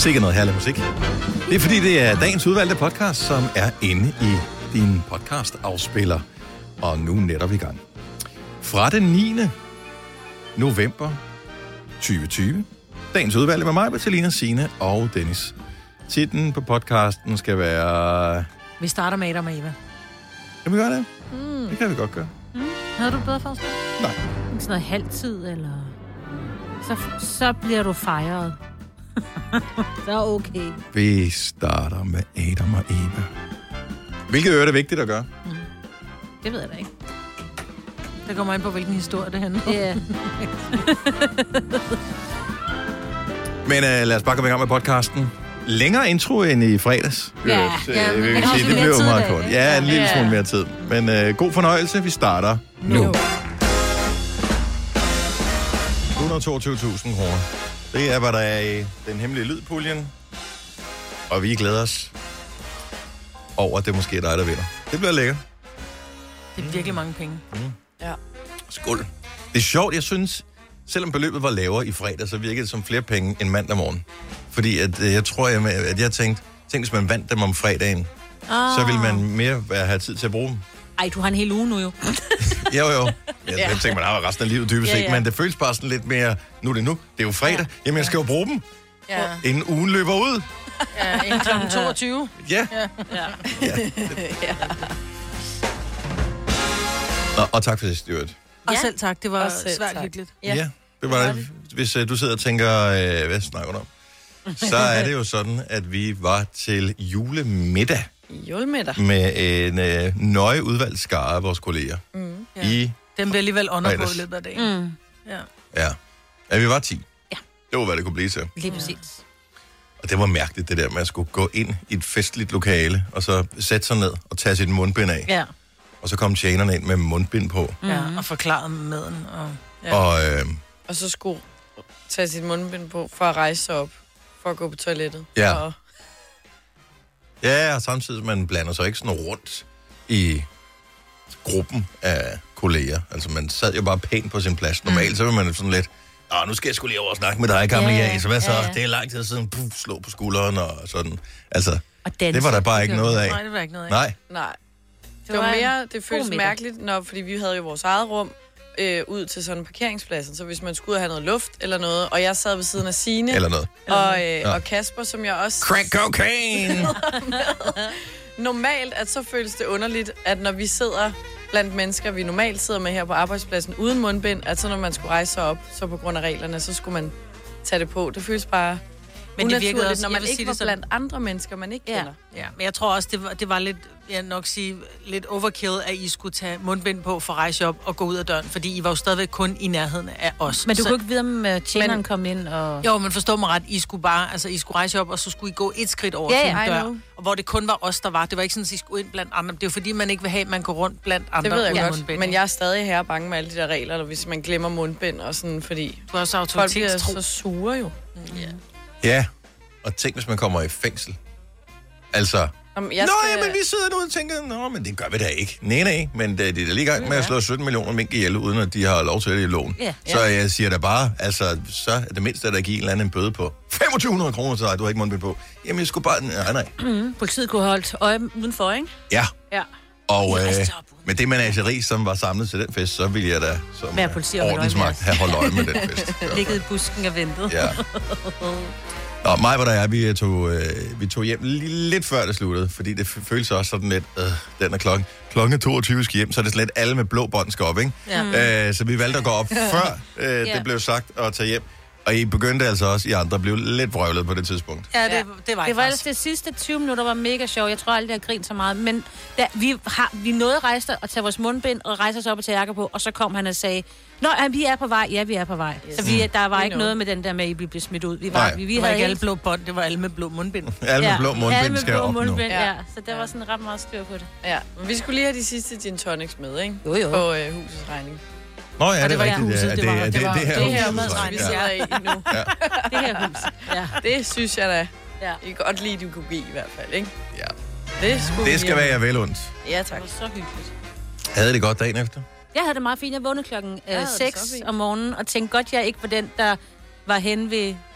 Sikke noget herlig musik. Det er fordi, det er dagens udvalgte podcast, som er inde i din podcast-afspiller. Og nu netop i gang. Fra den 9. november 2020. Dagens udvalgte med mig, Bertalina, Signe og Dennis. Titlen på podcasten skal være... Vi starter med Adam og Eva. Kan vi gøre det? Det kan vi godt gøre. Havde du bedre forslag? Nej. Sådan noget halvtid, eller... Så bliver du fejret. Så er okay. Vi starter med Adam og Eva. Hvilket øre er det vigtigt at gøre? Det ved jeg da ikke. Det kommer an på, hvilken historie det handler om. Ja. Men lad os bare komme i gang med podcasten. Længere intro end i fredags. Ja, Vi vil sige, det blev meget kort. Ja, en lille smule mere tid. Men god fornøjelse. Vi starter nu. 122.000 kroner. Det er, hvad der er i den hemmelige lydpuljen. Og vi glæder os over, at det måske er dig, der vinder. Det bliver lækkert. Det er virkelig mange penge. Ja. Skål. Det er sjovt, jeg synes, selvom beløbet var lavere i fredag, så virkede det som flere penge end mandag morgen. Fordi at, jeg tror, at jeg tænkte, hvis man vandt dem om fredagen, så ville man mere have tid til at bruge dem. Ej, du har en hel uge nu jo. Jo. Jeg tænker, man har resten af livet dybest set, men det føles bare sådan lidt mere, nu er det nu, det er jo fredag, jamen jeg skal jo bruge dem, inden ugen løber ud. Ja, inden kl. 22. Ja. Og tak for det, Stuart. Og selv tak, det var selv svært tak. hyggeligt. Ja, det var det. Hvis du sidder og tænker, hvad snakker du om? Så er det jo sådan, at vi var til julemiddag Julemiddag. med en nøje udvalgt skare af vores kolleger. I Den bliver alligevel under på fredags. i løbet af dagen. Ja, vi var 10. Ja. Det var, hvad det kunne blive til. Lige præcis. Og det var mærkeligt, det der med at skulle gå ind i et festligt lokale, og så sætte sig ned og tage sit mundbind af. Ja. Og så kom tjenerne ind med mundbind på. Og forklarede maden. Og så skulle tage sit mundbind på for at rejse sig op, for at gå på toilettet. Ja. Og Og samtidig man blander sig ikke sådan rundt i gruppen af kolleger. Altså man sad jo bare pænt på sin plads. Normalt så vil man sådan lidt, nu skal jeg sgu lige over og snakke med dig, gamle Jan. Så hvad så? Det er lang tid siden. Slå på skulderen og sådan. Altså, det var der bare ikke noget af. Nej, det var ikke noget af. nej. Det var mere, det føles mærkeligt, fordi vi havde jo vores eget rum ud til sådan en parkeringspladsen. Så hvis man skulle ud og have noget luft eller noget, og jeg sad ved siden af Signe Eller noget. og Kasper, som jeg også... Crack cocaine! Normalt, at så føles det underligt, at når vi sidder blandt mennesker, vi normalt sidder med her på arbejdspladsen uden mundbind, at så når man skulle rejse sig op, så på grund af reglerne, så skulle man tage det på. Det føles bare Men det virkede unaturligt, også, når man jeg vil ikke sige var det sådan- blandt andre mennesker, man ikke kender. Ja, men jeg tror også, det var lidt, jeg vil nok sige, lidt overkill, at I skulle tage mundbind på for at rejse op og gå ud af døren, fordi I var jo stadigvæk kun i nærheden af os. Men du kunne ikke vide, om tjeneren kom ind og... Jo, men forstå mig ret, I skulle bare, altså I skulle rejse op, og så skulle I gå et skridt over til en I dør, know. og hvor det kun var os, der var. Det var ikke sådan, at I skulle ind blandt andre. Det er jo fordi, man ikke vil have, at man går rundt blandt andre. Det ved jeg uden godt, mundbind, men ikke? jeg er stadig her bange med alle de der regler, eller hvis man glemmer mundbind og sådan, fordi Du er også folk bliver autoritetstro. så sure jo. Ja, og tænk, hvis man kommer i fængsel. Altså... Jamen, Men vi sidder nu og tænker, men det gør vi da ikke. Nej, men de er lige i gang med at slå 17 millioner mink ihjel, uden at de har lov til det i loven. Ja. Så jeg siger da bare, altså, så er det mindste, at der giver en eller anden en bøde på 2.500 kroner til dig, du har ikke mundbind på. Jamen, jeg skulle bare... Nej. Politiet kunne have holdt øje udenfor, ikke? Ja, Ja. og rejste sig op. med det menageri, som var samlet til den fest, så ville jeg da som Være politi og holde øje med ordensmagt os. have holdt øje med den fest. Ligget i busken og ventet. Ja. Nå, mig var der er, vi tog hjem lidt før det sluttede, fordi det føles også sådan lidt, den er klokken 22 skal hjem, så er det sådan lidt, alle med blå bånd skal op, ikke? Ja. Så vi valgte at gå op før det blev sagt at tage hjem. Og I begyndte altså også, I andre blev lidt vrøvlet på det tidspunkt. Ja, det var Det var faktisk. ellers det sidste 20 minutter var mega sjov. Jeg tror aldrig, jeg har grint så meget. Men vi nåede at rejse og tage vores mundbind og rejse os op og tage jakker på. Og så kom han og sagde, vi er på vej. Ja, vi er på vej. Yes. Så der var We ikke know. noget med den der med, at I blev smidt ud. Vi Nej. vi Det var havde ikke alle helt- blå bånd, det var alle med blå mundbind. Alle med blå alle mundbind med skal blå op nu. mundbind, Ja. ja. Så der var sådan ret meget styr på det. Ja, men vi skulle lige have de sidste gin tonics med, ikke? Jo, jo. På husets regning. Nå ja, Og det var rigtigt. huset, Ja, det var- det det her huset, huset, Vi ja. sidder i nu. Det her hus. Ja. Det synes jeg da. Ja. I kan godt lide, du kunne give i hvert fald, ikke? Ja. Det, skulle Det vi skal lige være have. jer vel ondt. Ja, Det tak. var så hyggeligt. Havde det godt dagen efter? Jeg havde det meget fint. Jeg vågnede klokken det 6 så fint. om morgenen, og tænkte godt, jeg ikke var den, der var hen ved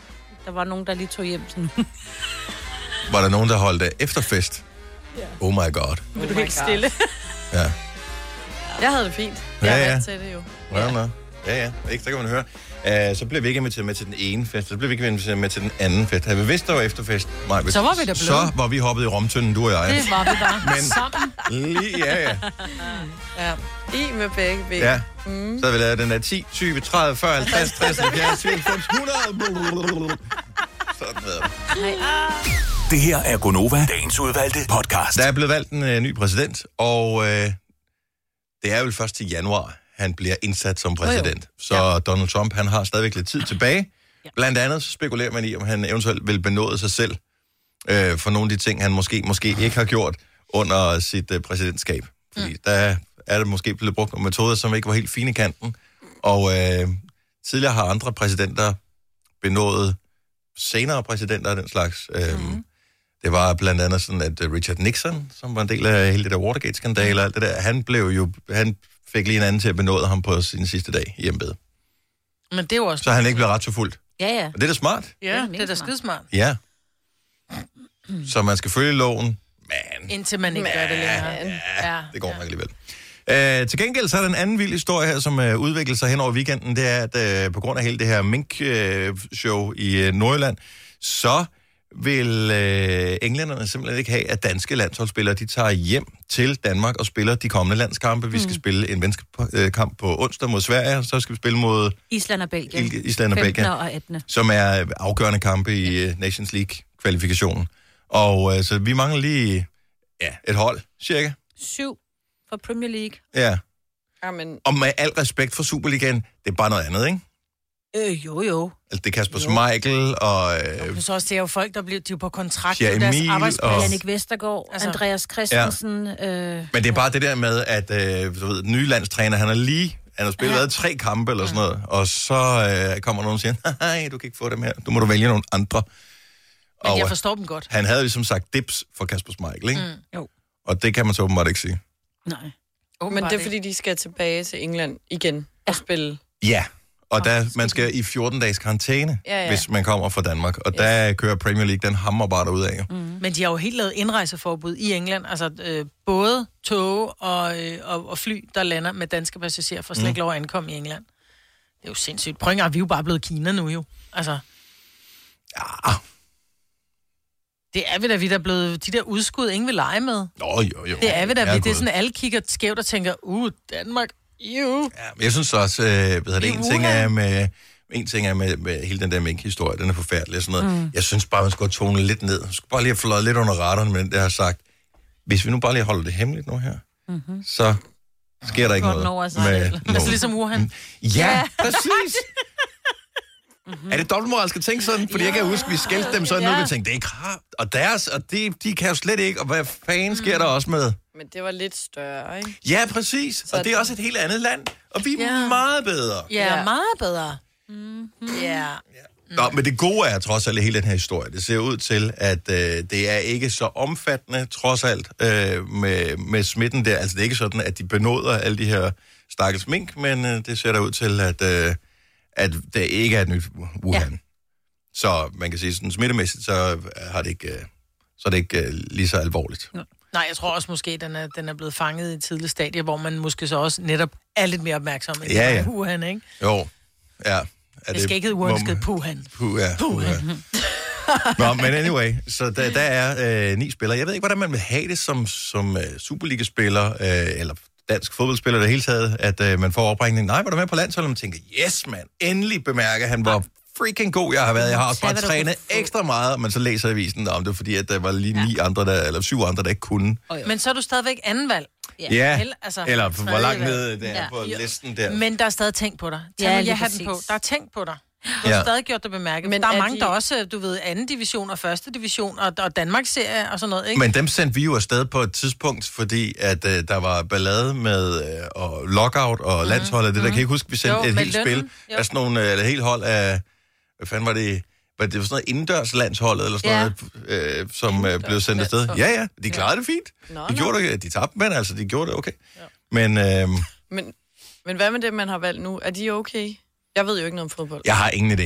Der var nogen, der lige tog hjem til nu. Var der nogen, der holdt efterfest? Oh my god. Vil du helt stille? Ja. Jeg havde det fint. Ja, Jeg er ja. vant til det jo. Ja. Ikke, så kan man høre. Så blev vi ikke inviteret med til den ene fest, så blev vi ikke inviteret med til den anden fest. Havde vi vidst, der var efterfest, Maja, Så var vi da blevet. så var vi hoppet i romtønden, du og jeg. Det var vi bare Men- sammen. Ja. Ja. I med begge ben. Ja. Så har vi lavet den der 10, 20, 30, 40, 50, 60, 70, 90, 100. Sådan ved jeg. Det her er Gonova, dagens udvalgte podcast. Der er blevet valgt en ny præsident, og det er vel først til januar, han bliver indsat som præsident. Så Donald Trump, han har stadigvæk lidt tid tilbage. Blandt andet så spekulerer man i, om han eventuelt vil benåde sig selv for nogle af de ting, han måske ikke har gjort under sit præsidentskab. Fordi der er det måske blevet brugt nogle metoder, som ikke var helt fine i kanten. Og tidligere har andre præsidenter benådet senere præsidenter af den slags. Det var blandt andet sådan, at Richard Nixon, som var en del af hele det der Watergate-skandale og alt det der, han fik lige en anden til at benåde ham på sin sidste dag i embedet. Men det er jo også... Så han ikke blev retsforfulgt. Ja. Og det er da smart. Ja, det er da skidesmart. Ja. Så man skal følge loven, men Indtil man ikke gør det længere. Ja. det går nok alligevel. Til gengæld så er der en anden vild historie her, som udvikler sig hen over weekenden. Det er, at på grund af hele det her mink-show i Nordjylland, så vil englænderne simpelthen ikke have, at danske landsholdsspillere, de tager hjem til Danmark og spiller de kommende landskampe. Vi skal spille en venskabskamp på onsdag mod Sverige, og så skal vi spille mod Island og Belgien. Island og Belgien, og 18. som er afgørende kampe i Nations League-kvalifikationen. Og så vi mangler lige et hold, cirka. 7 for Premier League. Ja. Amen. Og med al respekt for Superligaen, det er bare noget andet, ikke? Jo. Altså, det er Kasper Schmeichel og Men så også, det er jo folk, der bliver på kontrakt Thierry på deres Emil arbejdsplads. og- Jannik Vestergaard, Altså- Andreas Christensen. Men det er bare det der med, at du ved, den nye landstræner, han har spillet 3 kampe eller sådan noget, og så kommer nogen og siger, nej, du kan ikke få dem her, du må vælge nogle andre. Men Og jeg forstår dem godt. han havde ligesom sagt dips for Kasper Schmeichel, ikke? Jo. Og det kan man så åbenbart ikke sige. Nej. Men det er, fordi de skal tilbage til England igen og spille. Ja, og man skal i 14 dages karantæne, hvis man kommer fra Danmark. Og der kører Premier League, den hammer bare derudad. Men de har jo helt lavet indrejseforbud i England. Altså både tog og fly, der lander med danske passagerer, for slet ikke lov at ankomme i England. Det er jo sindssygt. Prøv engang, vi er jo bare blevet Kina nu jo. Altså, Ja. det er vi da, der er blevet de der udskud, ingen vil lege med. Jo. Det er vi da, det er gået. sådan, alle kigger skævt og tænker, Danmark, Ja, men jeg synes også, en ting er med hele den der mink-historie, den er forfærdelig og sådan noget. Jeg synes bare, man skulle tone lidt ned. Man skulle bare lige have fløjet lidt under radaren med den, der har sagt, hvis vi nu bare lige holder det hemmeligt nu her, så sker der ikke Godt noget over sig, med eller? nogen. Altså ligesom Wuhan. Ja, præcis. Er det dobbeltmoralsk at tænke sådan? Fordi jeg kan huske, vi skældte dem sådan noget, vi tænkte, det er kraft, og deres, og de kan jo slet ikke, og hvad fanden sker der også med? Men det var lidt større, ikke? Ja, præcis. Og det er også et helt andet land, og vi er meget bedre. Ja, meget bedre. Ja. Nå, men det gode er trods alt i hele den her historie. Det ser ud til, at det er ikke så omfattende, trods alt, med smitten der. Altså, det er ikke sådan, at de benåder alle de her stakkels mink, men det ser der ud til, at det ikke er et nyt Wuhan. Ja. Så man kan sige, sådan smittemæssigt, så er det ikke lige så alvorligt. Nej, jeg tror også måske, den er blevet fanget i et tidligt stadie, hvor man måske så også netop er lidt mere opmærksom end Wuhan, ikke? Jo, ja. Det skal ikke hedde Wuhan, det skal hedde Wuhan. Wuhan. Nå, men anyway, så der er 9 spillere. Jeg ved ikke, hvordan man vil have det som Superliga-spiller, eller dansk fodboldspiller i det hele taget, at man får opringning. Nej, var du med på landsholdet? Og man tænker, yes, mand, endelig bemærker han, hvor freaking god jeg har været. Jeg har også bare trænet ekstra meget, men så læser avisen om det, fordi at der var lige 7 andre, der ikke kunne. Men så er du stadigvæk anden valg. Ja, altså, eller hvor langt ned der på listen der. Men der er stadig tænkt på dig. Jeg har den på. Der er tænkt på dig. Du har stadig gjort det bemærket. Men der er mange, der også, du ved, anden division og første division, og Danmarks serie og sådan noget, ikke? Men dem sendte vi jo afsted på et tidspunkt, fordi at der var ballade med og lockout og landsholdet. Det der kan jeg ikke huske, vi sendte et helt spil af sådan nogle, et helt hold af, hvad fanden var det? Det var sådan noget indendørs landsholdet, eller sådan noget, som blev sendt afsted. Ja, de klarede det fint. De gjorde det, de tabte, men altså, de gjorde det okay. Ja. Men hvad med det, man har valgt nu? Er de okay? Jeg ved jo ikke noget om fodbold. Jeg har ingen idé.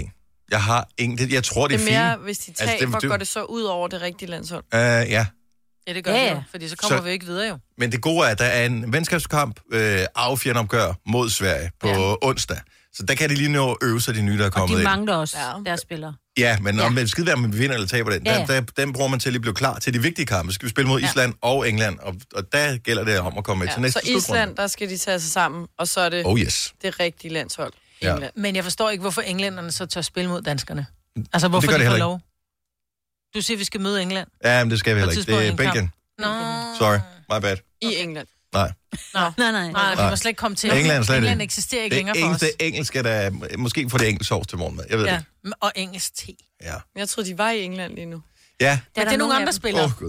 Jeg har ingen... Jeg tror, det er Det fint. er mere, hvis de taber, går det så ud over det rigtige landshold. Ja. Ja, det gør Ja, det ja. jo, fordi så kommer vi ikke videre jo. Men det gode er, at der er en venskabskamp, affjernopgør mod Sverige på onsdag. Så der kan de lige nå at øve sig, de nye, der er Og kommet de ind. mangler også deres spillere. Ja, men om det skide være, om vi vinder eller taber den, den bruger man til at lige blive klar til de vigtige kampe. Skal vi spille mod Island og England, og der gælder det om at komme med til næste Så slutrunde. Island, der skal de tage sig sammen, og så er det det rigtige landshold. Ja. England. Men jeg forstår ikke, hvorfor englænderne så tør spille mod danskerne. Altså, hvorfor gør de det får heller lov? Du siger, vi skal møde England. Ja, men det skal vi heller ikke. Det er Belgien. Nå. Sorry, my bad. I England. Nej. Nej, vi må slet ikke komme til. England eksisterer ikke længere det for os. eneste engelsk er der... Måske får det engelsk sovs til morgenmad. Jeg ved det ikke. Og engelsk te. Ja. Jeg troede, de var i England lige nu. Ja. Men det er nogle andre spillere. Gud.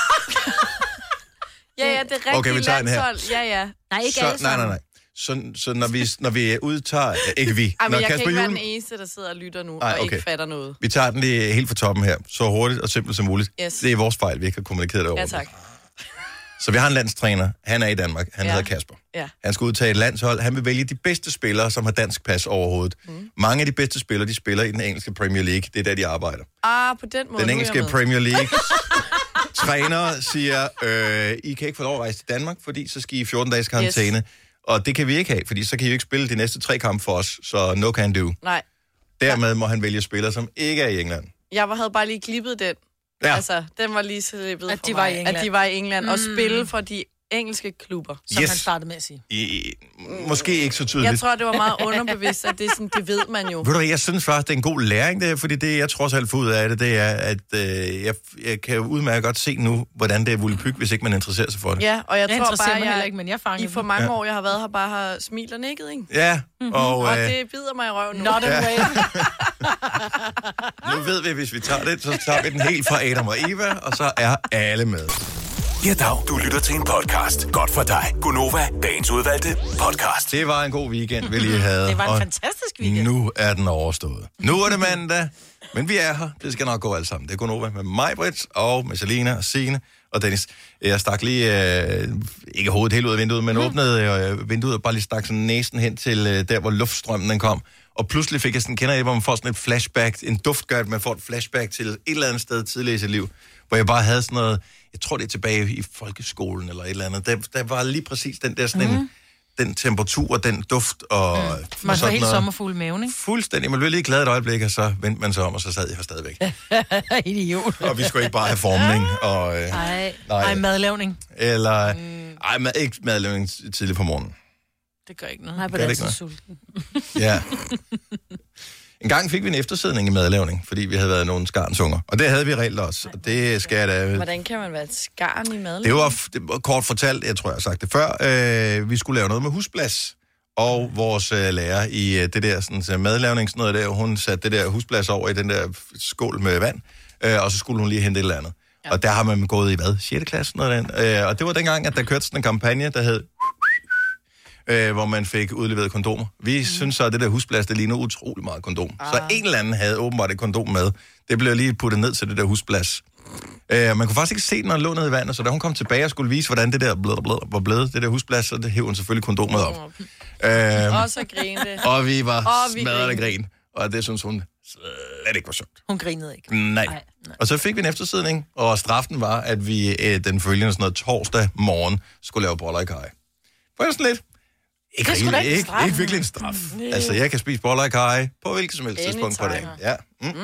Ja, det er rigtige Okay, vi tager den her. landshold. Ja. Nej, ikke alle sammen. Nej. Så når vi udtager... Ikke vi. Ej, men jeg kan Kasper ikke være Hjul- den eneste, der sidder og lytter nu, Ej, og okay. ikke fatter noget. Vi tager den lige helt fra toppen her, så hurtigt og simpelt som muligt. Yes. Det er vores fejl, vi ikke har kommunikeret det over. Ja, tak. Så vi har en landstræner. Han er i Danmark. Han hedder Kasper. Ja. Han skal udtage et landshold. Han vil vælge de bedste spillere, som har dansk pas overhovedet. Mange af de bedste spillere, de spiller i den engelske Premier League. Det er der, de arbejder. På den måde. Den engelske Premier League træner siger, I kan ikke få lov at rejse til Danmark, fordi så skal I 14 dages karantæne. Yes. Og det kan vi ikke have, fordi så kan I jo ikke spille de næste 3 kampe for os, så no can do. Nej. Dermed må han vælge spillere, som ikke er i England. Jeg havde bare lige klippet den. Ja. Altså, den var lige slippet At for de mig, var i England. At de var i England og spille for de engelske klubber. Som han startede med at sige. Måske ikke så tydeligt. Jeg tror, det var meget underbevidst, at det, er sådan, det ved man jo. Ved du hvad, jeg synes faktisk, det er en god læring, det her, fordi det, jeg trods alt får ud af det, det er, at jeg kan udmærket godt se nu, hvordan det er volapyk, hvis ikke man interesserer sig for det. Ja, og jeg tror bare, mig heller ikke, men jeg fanger i for mange år, jeg har været her, bare har smilt og nikket, ikke? Ja, Og det bider mig i røven nu. Not a way. Nu ved vi, hvis vi tager det, så tager vi den helt fra Adam og Eva, og så er alle med. Ja, dag. Du lytter til en podcast. Godt for dig. Gunova, dagens udvalgte podcast. Det var en god weekend, vi lige havde. Det var en og fantastisk weekend. Nu er den overstået. Nu er det mandag, men vi er her. Det skal nok gå alt sammen. Det er Gunova med mig, Britt, og med Selina og Signe og Dennis. Jeg stak lige, ikke hovedet helt ud af vinduet, men åbnede vinduet og bare lige stak sådan næsen hen til der, hvor luftstrømmen den kom. Og pludselig fik jeg sådan, kender I, hvor man får sådan et flashback, en duft gør, at man får et flashback til et eller andet sted tidligere i sit liv, hvor jeg bare havde sådan noget, jeg tror det er tilbage i folkeskolen eller et eller andet, der var lige præcis den der sådan den temperatur, den duft og... Man får helt sommerfugl i maven, ikke? Fuldstændig. Man blev lige glad et øjeblik, og så vendte man sig om, og så sad jeg her stadigvæk. Idiot. Og vi skulle ikke bare have formning og... Nej, madlavning. Eller... ikke madlavning tidligt på morgenen. Det gør ikke noget. Nej, på Gør det den ikke noget? sulten. Ja. En gang fik vi en eftersidning i madlavning, fordi vi havde været nogle skarnsunger. Og det havde vi reelt også. Og det skal jeg da... Hvordan kan man være et skarn i mad? Det var kort fortalt, jeg tror, jeg har sagt det før. Vi skulle lave noget med husplads. Og vores lærer i det der sådan, madlavning, sådan noget der, hun satte det der husplads over i den der skål med vand. Og så skulle hun lige hente et eller andet. Ja. Og der har man gået i hvad? 6. klasse? Noget der. Og det var dengang, at der kørte sådan en kampagne, der hed... hvor man fik udleveret kondomer. Vi synes så, at det der husplads, det ligner utrolig meget kondom. Så en eller anden havde åbenbart et kondom med. Det blev lige puttet ned til det der husplads. Man kunne faktisk ikke se den, når den lå nede i vandet, så da hun kom tilbage og skulle vise, hvordan det der var blevet, det der husplads, så det hævde hun selvfølgelig kondomet op. Og så grinte. Og vi var smadret af grin. Og det synes hun slet ikke var sjovt. Hun grinede ikke. Nej. Og så fik vi en eftersidning, og straffen var, at vi den følgende sådan noget torsdag morgen skulle lave boller i kaj. For jeg sådan lidt... Ikke virkelig en straf. Altså, jeg kan spise boller i kaj på hvilket som helst tidspunkt på dagen. Ja.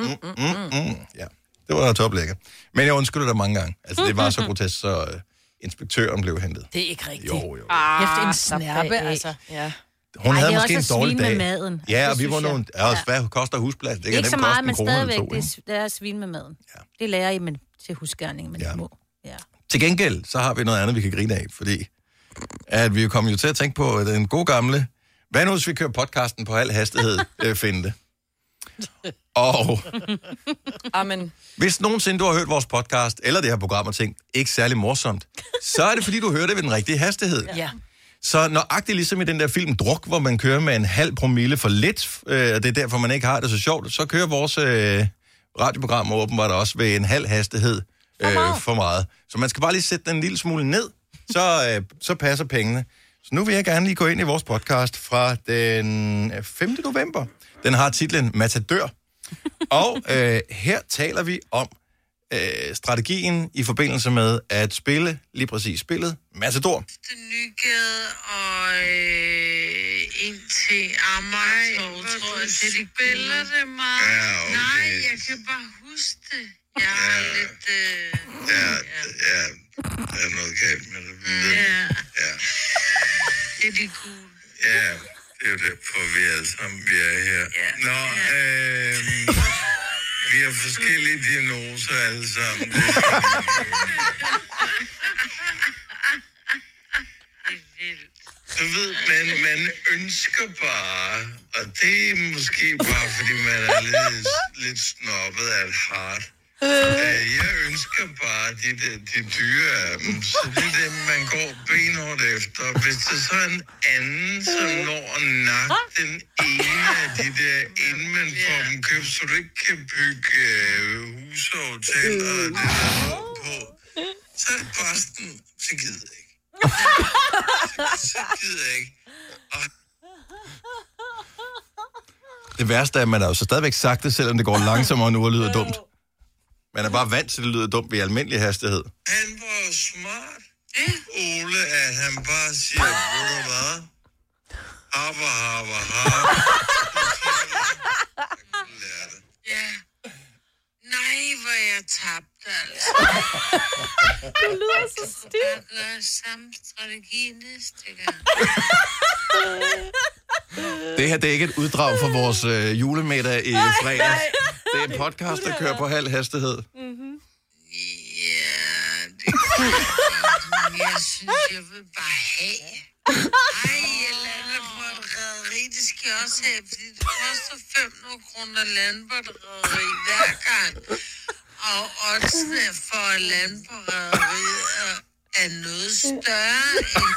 Ja. Det var toplækkert. Men jeg undskylder dig mange gange. Altså, det var så grotesk, så inspektøren blev hentet. Det er ikke rigtigt. Jo. Efter en snærpe, altså. Ja. Hun havde det er måske også en dårlig svin dag. med maden. Ja, og Det vi var synes nogle... jeg. Ja, hvad koster husplads? Det kan Ikke så meget, men stadigvæk, ikke? det er svin med maden. Ja. Det lærer I men til husgærning, men det må. Ja. Til gengæld, så har vi noget andet, vi kan grine af, fordi at vi kommer jo til at tænke på den gode gamle, hvad nu hvis vi kører podcasten på al hastighed, finde det. Og Amen. hvis nogensinde du har hørt vores podcast, eller det her program og tænkt, ikke særlig morsomt, så er det fordi, du hører det ved den rigtige hastighed. Ja. Så nøjagtigt ligesom i den der film Druk, hvor man kører med en halv promille for lidt, og det er derfor, man ikke har det så sjovt, så kører vores radioprogram åbenbart også ved en halv hastighed for meget. Så man skal bare lige sætte den en lille smule ned, så passer pengene. Så nu vil jeg gerne lige gå ind i vores podcast fra den 5. november. Den har titlen Matadør. Og her taler vi om strategien i forbindelse med at spille lige præcis spillet Matador. Nygade og ind til Amager, tror jeg, de spiller det meget. Ja, okay. Nej, jeg kan bare huske det. Jeg har lidt... der er noget galt med det. Ja. Det er de cool. Ja, det er jo derfor, vi alle sammen er her. Ja. Nå, vi har forskellige diagnoser alle sammen. Du ved, man ønsker bare, og det er måske bare, fordi man er lidt snobbet af et hart. Jeg ønsker bare de dyre af dem, så det er dem, man går benhårdt efter. Hvis der så er en anden, som når at nakke den ene af de der, inden man får dem købt, så du ikke kan bygge hus og hoteller og det der på, så er det bare sådan, så gider jeg ikke. Så gider jeg ikke. Det værste er, at man har jo så stadigvæk sagt det, selvom det går langsommere nu og lyder dumt. Man er bare vant til, at det lyder dumt ved almindelig hastighed. Han var jo smart, Ole, at han bare siger, ved du hvad? Harper. Ja. Nej, hvor jeg tabte, altså. Det lyder så stiv. Jeg gør samme strategi næste gang. Det her, det er ikke et uddrag fra vores julemiddag i fredags. Det er en podcast, der kører på halv hastighed. Mm-hmm. Ja, det er godt. Jeg synes, jeg vil bare have. Ej, jeg lander på et rederi. Det skal jeg også have, fordi det koster 500 kroner at lande på et rederi hver gang. Og oddsene for at lande på rederiet er noget større end...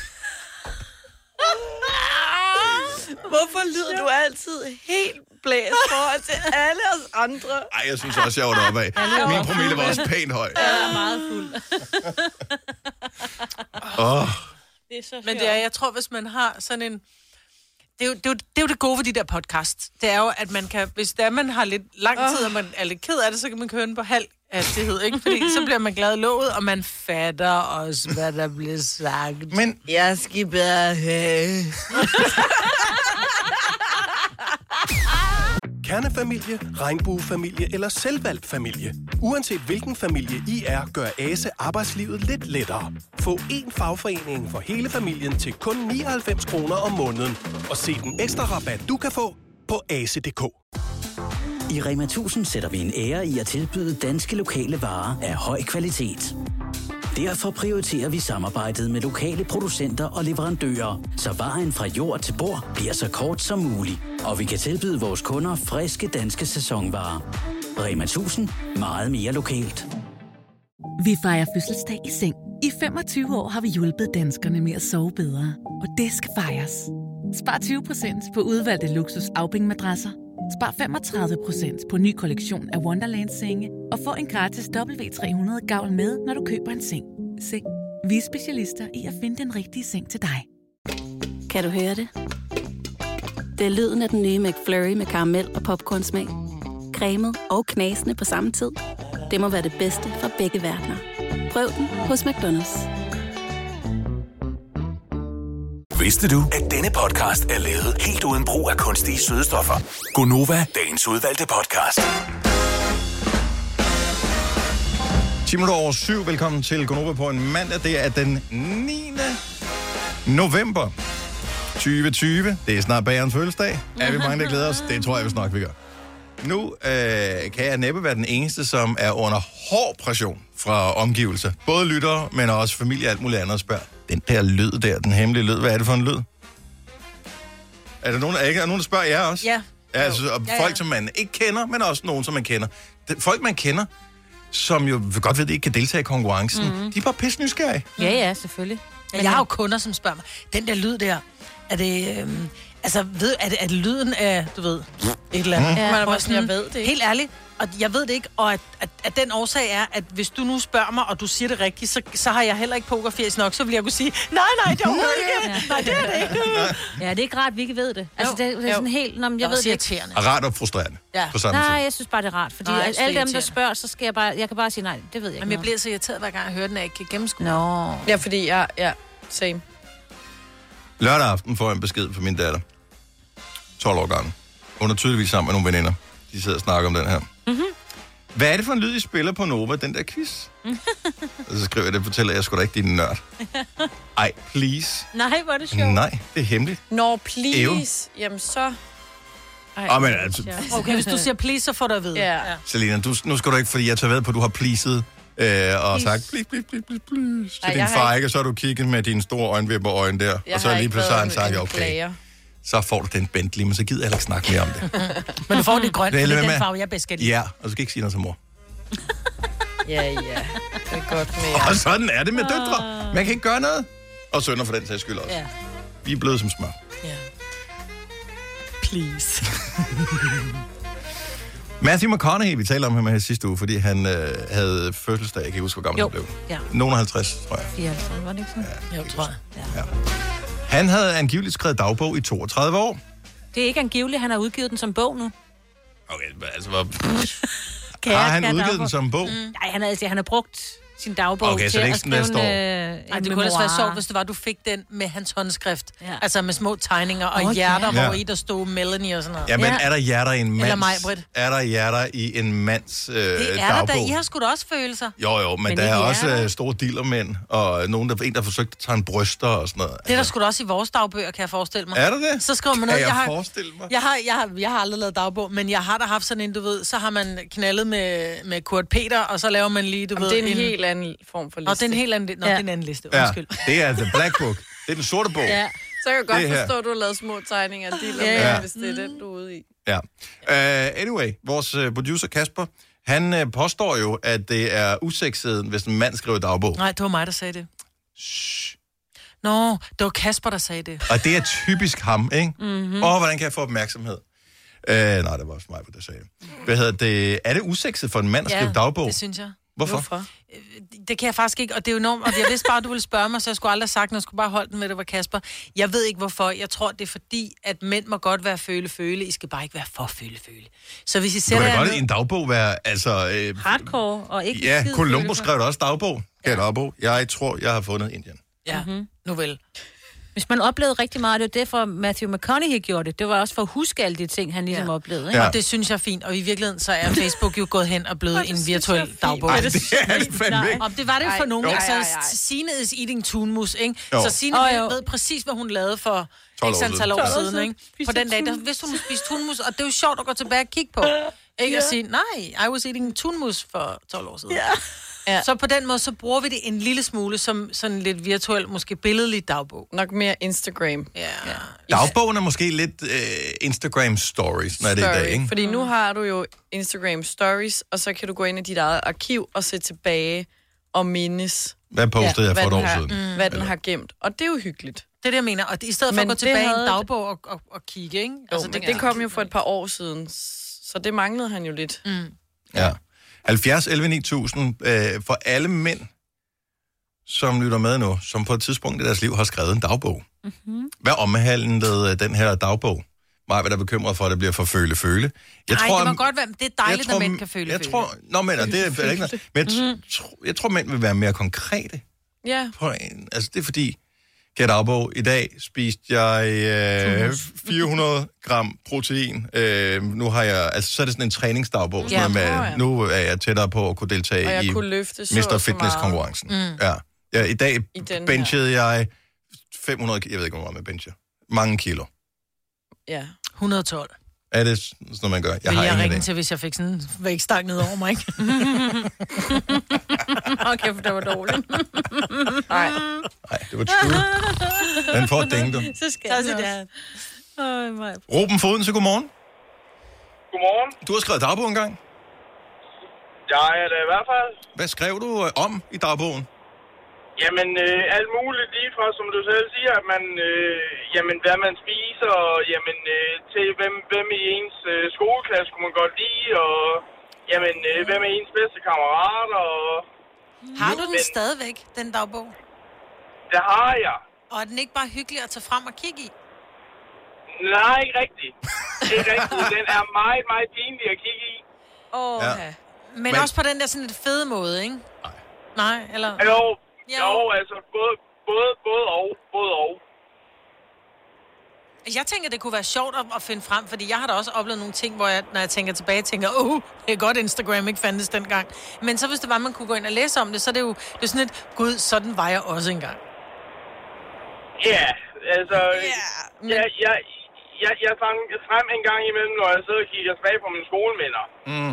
Hvorfor lyder du altid helt blæst forhold til alle os andre? Ej, jeg synes også, jeg var deroppe af. Min promille var også pænt høj. Jeg er meget fuld. Det er så men det er, jeg tror, hvis man har sådan en... Det er jo det gode ved de der podcasts. Det er jo, at man kan... Hvis det er, man har lidt lang tid, og man er lidt ked af det, så kan man køre den på halv hastighed, ikke? Fordi så bliver man glad i låget, og man fatter også, hvad der bliver sagt. Men... Jeg skal bare have... Kernefamilie, regnbuefamilie eller selvvalgt familie. Uanset hvilken familie I er, gør ASE arbejdslivet lidt lettere. Få én fagforening for hele familien til kun 99 kroner om måneden. Og se den ekstra rabat, du kan få på ase.dk. I Rema 1000 sætter vi en ære i at tilbyde danske lokale varer af høj kvalitet. Derfor prioriterer vi samarbejdet med lokale producenter og leverandører, så vejen fra jord til bord bliver så kort som muligt. Og vi kan tilbyde vores kunder friske danske sæsonvarer. Rema 1000. Meget mere lokalt. Vi fejrer fødselsdag i seng. I 25 år har vi hjulpet danskerne med at sove bedre. Og det skal fejres. Spar 20% på udvalgte luksus Auping-madrasser. Spar 35% på ny kollektion af Wonderland-senge. Og få en gratis W300 gavl med, når du køber en seng. Seng. Vi er specialister i at finde den rigtige seng til dig. Kan du høre det? Det er lyden af den nye McFlurry med karamel og popcornsmag. Cremet og knasende på samme tid. Det må være det bedste fra begge verdener. Prøv den hos McDonald's. Vidste du, at denne podcast er lavet helt uden brug af kunstige sødestoffer? Gonova, dagens udvalgte podcast. 7:10. Velkommen til Gonova på en mandag. Det er den 9. november 2020. Det er snart bagerens fødselsdag. Er vi mange, der glæder os? Det tror jeg, vi nok vi gør. Nu kan jeg næppe være den eneste, som er under hård pression fra omgivelser. Både lyttere, men også familie og alt muligt andet spørger. Den der lyd der, den hemmelige lyd, hvad er det for en lyd? Er der nogen, der spørger jer også? Ja. Altså, folk, som man ikke kender, men også nogen, som man kender. Folk, man kender, som jo godt ved, at de ikke kan deltage i konkurrencen, de er bare pisse nysgerrige. Ja, selvfølgelig. Men jeg har jo kunder, som spørger mig, den der lyd der, er det, er det lyden af, du ved, et eller andet. Man er bare sådan, jeg ved det ikke. Helt ærligt, og jeg ved det ikke, og at den årsag er, at hvis du nu spørger mig, og du siger det rigtigt, så har jeg heller ikke pokerfjes nok, så vil jeg kunne sige, nej, det er ikke. Nej, det er det ikke. Ja, det er ikke rart, vi ikke ved det. Altså, det er sådan helt, jeg ved det ikke. Og rart og frustrerende. Ja. På samme tid. Nej, jeg synes bare, det er rart, fordi alle dem, der spørger, så skal jeg kan bare sige nej, det ved jeg ikke. Men jeg bliver så irriteret, hver gang jeg hører den, at jeg ikke kan gennemskue. Nå. Ja, fordi same. Lørdag aften får jeg en besked fra min datter. 12 år gammel. Hun er tydeligvis sammen med nogle veninder. De sidder og snakker om den her. Mm-hmm. Hvad er det for en lyd, I spiller på Nova, den der quiz? Og så skriver jeg det, fortæller jeg sgu da ikke, din nørd. Ej, please. Nej, hvor er det sjovt. Nej, det er hemmeligt. Nå, please. Jamen så... Men altså... Okay, hvis du siger please, så får du at vide. Ja. Selina, nu skal du ikke, fordi jeg tager ved på, at du har pleaset og sagt, please, til din far, ikke? Og så har du kigget med dine store øjenvipper-øjne der. Og så lige pludselig har han sagt, okay, så får du den Bentley, men så gider jeg heller ikke snakke mere om det. Men du får det grønt, for det er den med. farve, jeg bedst skal lide. Ja, og du skal ikke sige noget til mor. Ja, det er godt med. Og sådan er det med døtre. Man kan ikke gøre noget. Og sønner for den sags skyld også. Ja. Vi er blevet som smør. Ja. Please. Matthew McConaughey, vi talte om ham her sidste uge, fordi han havde fødselsdag. Jeg kan ikke huske, hvor gammel han blev. Ja. Nogen 50, tror jeg. 54, var det ikke sådan? Ja, Jo, tror jeg. Ja. Han havde angiveligt skrevet dagbog i 32 år. Det er ikke angiveligt, han har udgivet den som bog nu. Okay, altså har han udgivet den som bog? Nej, han har brugt sin dagbog okay, til så det er at ikke sådan, skrive Ej, det kunne ellers være sjovt, hvis det var, du fik den med hans håndskrift. Ja. Altså med små tegninger og hjerter, hvor i der stod Melanie og sådan noget. Ja, men er der hjerter i en mands... Eller Maj-Brit. Er der hjerter i en mands det er dagbog? der da. I har sgu da også følelser. Jo, men der er også store dillermænd, og en, der har forsøgt at tage en bryster og sådan noget. Det er der sgu da også i vores dagbøger, kan jeg forestille mig. Er der det? Så skriver man noget, kan jeg forestille mig? Jeg har aldrig lavet dagbog, men jeg har da haft sådan en, du ved, så har man knaldet med Kurt Peter, og så laver man lige, du ved... Det er en helt anden form for liste. Og det er en helt anden, det er en anden liste, undskyld. Ja, det er The Black Book. Det er den sorte bog. Ja. Så kan jeg godt forstå, at du har lavet små tegninger af hvis det er den, du er ude i. Ja. Anyway, vores producer Kasper, han påstår jo, at det er usekset, hvis en mand skriver dagbog. Nej, det var mig, der sagde det. Nå, det var Kasper, der sagde det. Og det er typisk ham, ikke? Mm-hmm. Hvordan kan jeg få opmærksomhed? Nej, det var også mig, der sagde det. Hvad hedder det? Er det usekset for en mand at skrive dagbog? Det synes jeg. Hvorfor? Det kan jeg faktisk ikke, og det er jo enormt, og jeg vidste bare, at du ville spørge mig, så jeg skulle aldrig have sagt, jeg skulle bare holde den med, det var Kasper. Jeg ved ikke hvorfor, jeg tror, det er fordi, at mænd må godt være føle, I skal bare ikke være for føle. Så hvis I sætter du kan godt i en dagbog være, altså... hardcore, og ikke... Ja, Columbo skrev da også dagbog. Dagbog. Jeg tror, jeg har fundet Indien. Ja, nu vel. Hvis man oplevede rigtig meget, det var derfor Matthew McConaughey gjorde det. Det var også for at huske alle de ting, han ligesom oplevede. Ikke? Ja. Og det synes jeg er fint. Og i virkeligheden, så er Facebook jo gået hen og blevet en virtuel dagbog. Ej, det er det fandme ikke. Og det var det for nogen. Altså, Signe is eating tunmus, ikke? Jo. Så Signe ved præcis, hvad hun lavede for x antal år siden, ikke? På den dag, der vidste hun spiste tunmus, og det er jo sjovt at gå tilbage og kigge på. Ikke at sige, nej, I was eating tunmus for 12 år siden. Ja. Så på den måde, så bruger vi det en lille smule som sådan lidt virtuel, måske billedlig dagbog. Nok mere Instagram. Ja. Dagbogen er måske lidt Instagram stories, når det er i dag, ikke? Fordi nu har du jo Instagram stories, og så kan du gå ind i dit eget arkiv og se tilbage og mindes. Hvad postede jeg for et år siden? Hvad den har gemt. Og det er jo hyggeligt. Det er det, jeg mener. Og i stedet for at gå tilbage i en dagbog og kigge, ikke? Jo, altså, det kom jo for et par år siden, så det manglede han jo lidt. Ja. 70 11 9000 for alle mænd, som lytter med nu, som på et tidspunkt i deres liv har skrevet en dagbog. Mm-hmm. Hvad omhandlede den her dagbog? Mig er der bekymret for, at det bliver for føle. Det må godt være, det er dejligt, når mænd kan føle. Det er ikke noget. Men jeg tror, mænd vil være mere konkrete. Ja. Altså, det er fordi, dagbog, i dag spiste jeg 400 gram protein. Nu har jeg, altså så er det sådan en træningsdagbog, nu er jeg tættere på at kunne deltage i Mr. Fitness-konkurrencen. Ja, i dag benchede jeg 500, jeg ved ikke, hvor meget man bencher. Mange kilo. Ja. 112. Er det sådan noget, man gør? Jeg ringe til, hvis jeg fik sådan en vægtstang ned over mig, ikke? Okay, for det var dårligt. Nej, det var true. Den får dænge, du. Så skal jeg det. Ruben Foden, så godmorgen. Godmorgen. Du har skrevet dagbog engang? Ja, det i hvert fald. Hvad skrev du om i dagbogen? Jamen, alt muligt lige fra, som du selv siger, at man, jamen, hvad man spiser, og jamen, til hvem i ens skoleklasse kunne man godt lide, og jamen, hvem er ens bedste kammerat, og... Har du den stadigvæk, den dagbog? Det har jeg. Og er den ikke bare hyggelig at tage frem og kigge i? Nej, ikke rigtigt. Ikke rigtigt. Den er meget, meget pinlig at kigge i. Men også på den der sådan lidt fede måde, ikke? Nej, eller... Jo, altså både og. Jeg tænker, det kunne være sjovt at finde frem, fordi jeg har da også oplevet nogle ting, hvor jeg, når jeg tænker tilbage, tænker, det er godt, Instagram ikke fandtes dengang. Men så hvis det var, man kunne gå ind og læse om det, så er det jo det er sådan et, gud, sådan var jeg også engang. Ja, altså... Jeg fandt frem en gang imellem, når jeg sidder og kigger tilbage på mine skoleminder.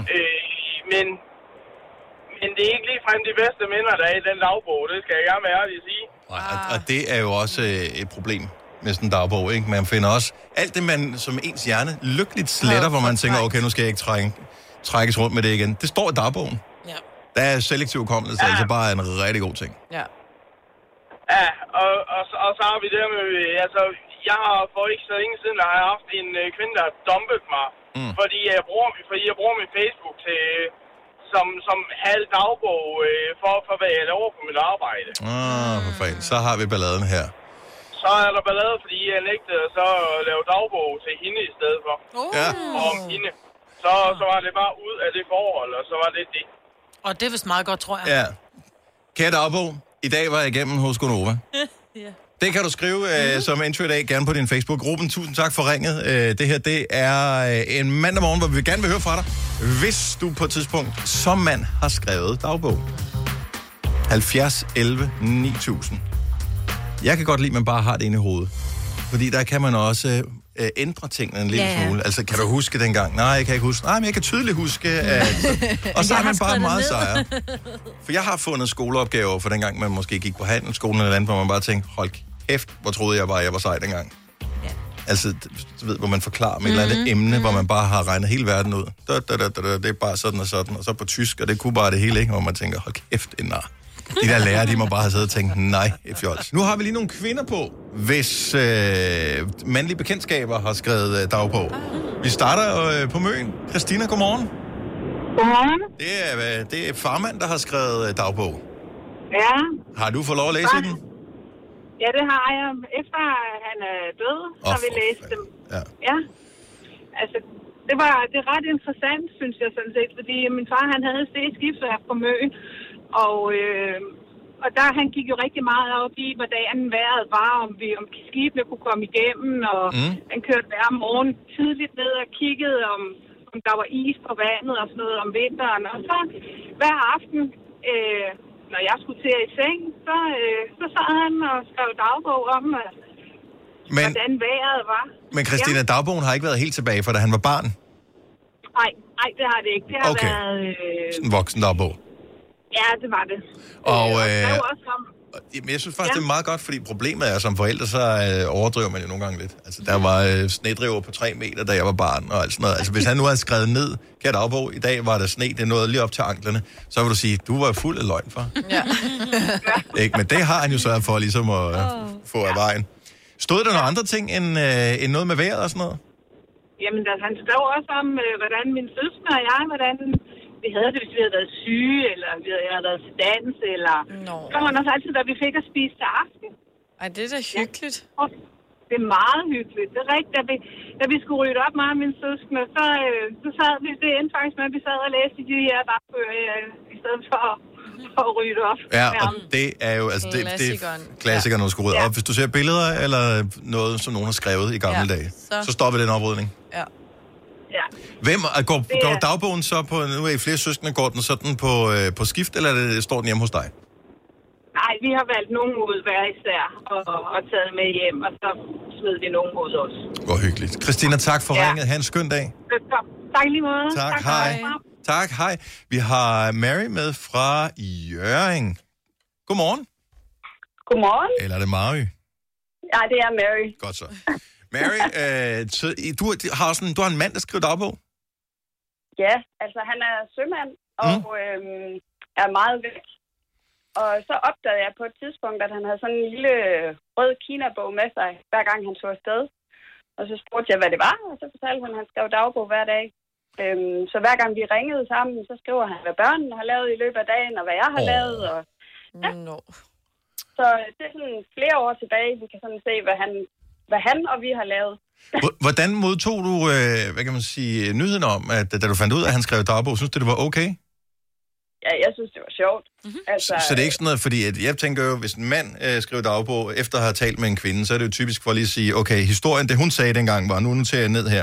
Men det er ikke ligefrem de bedste minder, der er i den dagbog. Det skal jeg gerne være ærlig at sige. Og det er jo også et problem med sådan en dagbog, ikke? Man finder også alt det, man som ens hjerne lykkeligt sletter, hvor man tænker, okay, nu skal jeg ikke trækkes rundt med det igen. Det står i dagbogen. Ja. Der er selektiv hukommelse, altså bare en rigtig god ting. Ja. Ja, og så har vi det med, altså, jeg har for ikke så længe siden, der har jeg haft en kvinde, der har dumpet mig, fordi jeg bruger min Facebook til, som halv dagbog for hvad jeg laver på mit arbejde. For fanden. Så har vi balladen her. Så er der ballade, fordi jeg nægtede så at lave dagbog til hende i stedet for. Ja. Og om hende. Så var det bare ud af det forhold, og så var det det. Og det er vist meget godt, tror jeg. Ja. Kære dagbog, i dag var jeg igennem hos Gonova. Ja. Det kan du skrive som intro i dag, gerne på din Facebook-gruppen. Tusind tak for ringet. Det her, det er en mandag morgen, hvor vi gerne vil høre fra dig. Hvis du på et tidspunkt som mand har skrevet dagbog. 70 11 9000. Jeg kan godt lide, at man bare har det inde i hovedet. Fordi der kan man også ændre tingene en lille smule. Altså, kan du huske dengang? Nej, jeg kan ikke huske. Nej, men jeg kan tydeligt huske, at... Og så er man bare meget sejr. For jeg har fundet skoleopgaver for dengang, man måske gik på handelsskolen eller andet, hvor man bare tænkte, hold kæft, hvor troede jeg bare, jeg var sej dengang. Ja. Altså, du ved, hvor man forklarer med et eller andet emne, hvor man bare har regnet hele verden ud. Det er bare sådan og sådan, og så på tysk, og det kunne bare det hele, ikke? Hvor man tænker, hold kæft, en nar. De der lærere, de må bare have siddet og tænkt, nej, et fjols. Nu har vi lige nogle kvinder på, hvis mandlige bekendtskaber har skrevet dagbog. Vi starter på Møn. Christina, godmorgen. Godmorgen. Det er farmand, der har skrevet dagbog. Ja. Har du fået lov at læse den? Ja, det har jeg. Efter han er død, har vi læst dem. Ja. Altså, det er ret interessant, synes jeg sådan set, fordi min far, han havde et skibsværk på Møn. Og der han gik jo rigtig meget op i, hvordan vejret var, om skibene kunne komme igennem, og han kørte hver morgen tidligt ned og kiggede, om der var is på vandet og sådan noget om vinteren. Og så hver aften, når jeg skulle til i seng, så sad han og skrev dagbog om, hvordan vejret var. Men Christina, dagbogen har ikke været helt tilbage, for da han var barn? Nej, det har det ikke. Det har været... en voksen dagbog? Ja, det var det. Og jeg synes faktisk, det er meget godt, fordi problemet er, som forældre, så overdriver man jo nogle gange lidt. Altså, der var snedriver på 3 meter, da jeg var barn, og alt sådan noget. Altså, hvis han nu havde skrevet ned, kære dagbog, i dag var der sne, det nåede lige op til anklerne, så vil du sige, du var fuld af løgn, far. Ja. Ikke? Men det har han jo sørget for, ligesom at få af vejen. Stod der nogle andre ting, end noget med vejret og sådan noget? Jamen, han skrev også om, hvordan min søster og jeg, hvordan vi havde det, hvis vi havde været syge, eller vi havde været til dans, eller... Så var man også altid, da vi fik at spise til aften. Ej, det er da hyggeligt. Ja. Det er meget hyggeligt. Det er rigtigt, da vi skulle rydde op meget af mine søskende, så sad vi, det endte faktisk med, at vi sad og læste de her dagbøger, i stedet for at rydde op. Ja, og det er jo, altså det er klassikeren, når du skal rydde op. Hvis du ser billeder, eller noget, som nogen har skrevet i gamle dage, så stopper den oprydning. Ja. Ja. Hvem går dagbogen så på, nu er I flere søskende, går den sådan på skift, eller står den hjemme hos dig? Nej, vi har valgt nogen ud hver især og taget med hjem, og så smed vi nogen ud også. Hvor hyggeligt. Christina, tak for ringet. Ha' en skøn dag. Tak lige måde. Tak, hej. Tak, hej. Vi har Mary med fra Hjørring. Godmorgen. Godmorgen. Eller er det Mary? Ja, det er Mary. Godt så. Mary, du har en mand, der skriver dagbog? Ja, altså han er sømand og er meget væk. Og så opdagede jeg på et tidspunkt, at han havde sådan en lille rød Kina-bog med sig, hver gang han tog afsted. Og så spurgte jeg, hvad det var, og så fortalte han, at han skrev dagbog hver dag. Så hver gang vi ringede sammen, så skriver han, hvad børnene har lavet i løbet af dagen, og hvad jeg har lavet. Og, ja. Så det er sådan flere år tilbage, vi kan sådan se, hvad han og vi har lavet. Hvordan modtog du, hvad kan man sige, nyheden om, at da du fandt ud af, at han skrev dagbog, synes du, det var okay? Ja, jeg synes, det var sjovt. Altså, så det er ikke sådan noget, fordi at jeg tænker jo, hvis en mand skriver dagbog, efter at have talt med en kvinde, så er det jo typisk for lige at sige, okay, historien, det hun sagde dengang, var nu noterer jeg ned her.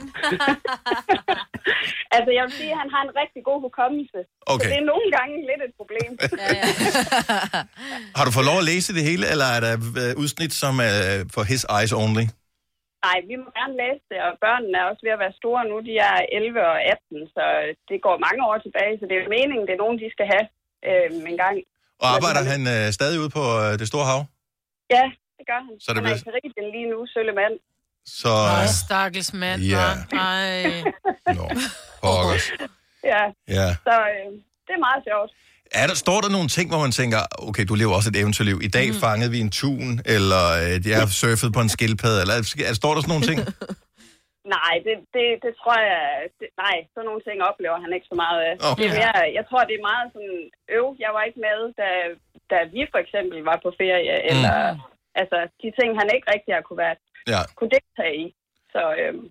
Altså, jeg vil sige, at han har en rigtig god hukommelse. Okay. Så det er nogle gange lidt et problem. Har du fået lov at læse det hele, eller er der udsnit, som er for his eyes only? Nej, vi må gerne læse det, og børnene er også ved at være store nu. De er 11 og 18, så det går mange år tilbage, så det er meningen, det er nogen, de skal have en gang. Og arbejder han stadig ude på det store hav? Ja, det gør han. Så det han er i Karibien lige nu, sølle mand. Så... stakkels mand, ja. Nå, pokkers. Ja, så det er meget sjovt. Står der nogle ting, hvor man tænker, okay, du lever også et eventyrliv. I dag fangede vi en tun, eller jeg har surfet på en skildpadde, eller står der sådan nogle ting? Nej, det tror jeg... nej, sådan nogle ting oplever han ikke så meget af. Okay. Det er mere, jeg tror, det er meget sådan... jeg var ikke med, da vi for eksempel var på ferie, eller... Altså, de ting, han ikke rigtig har kunne deltage i. Så,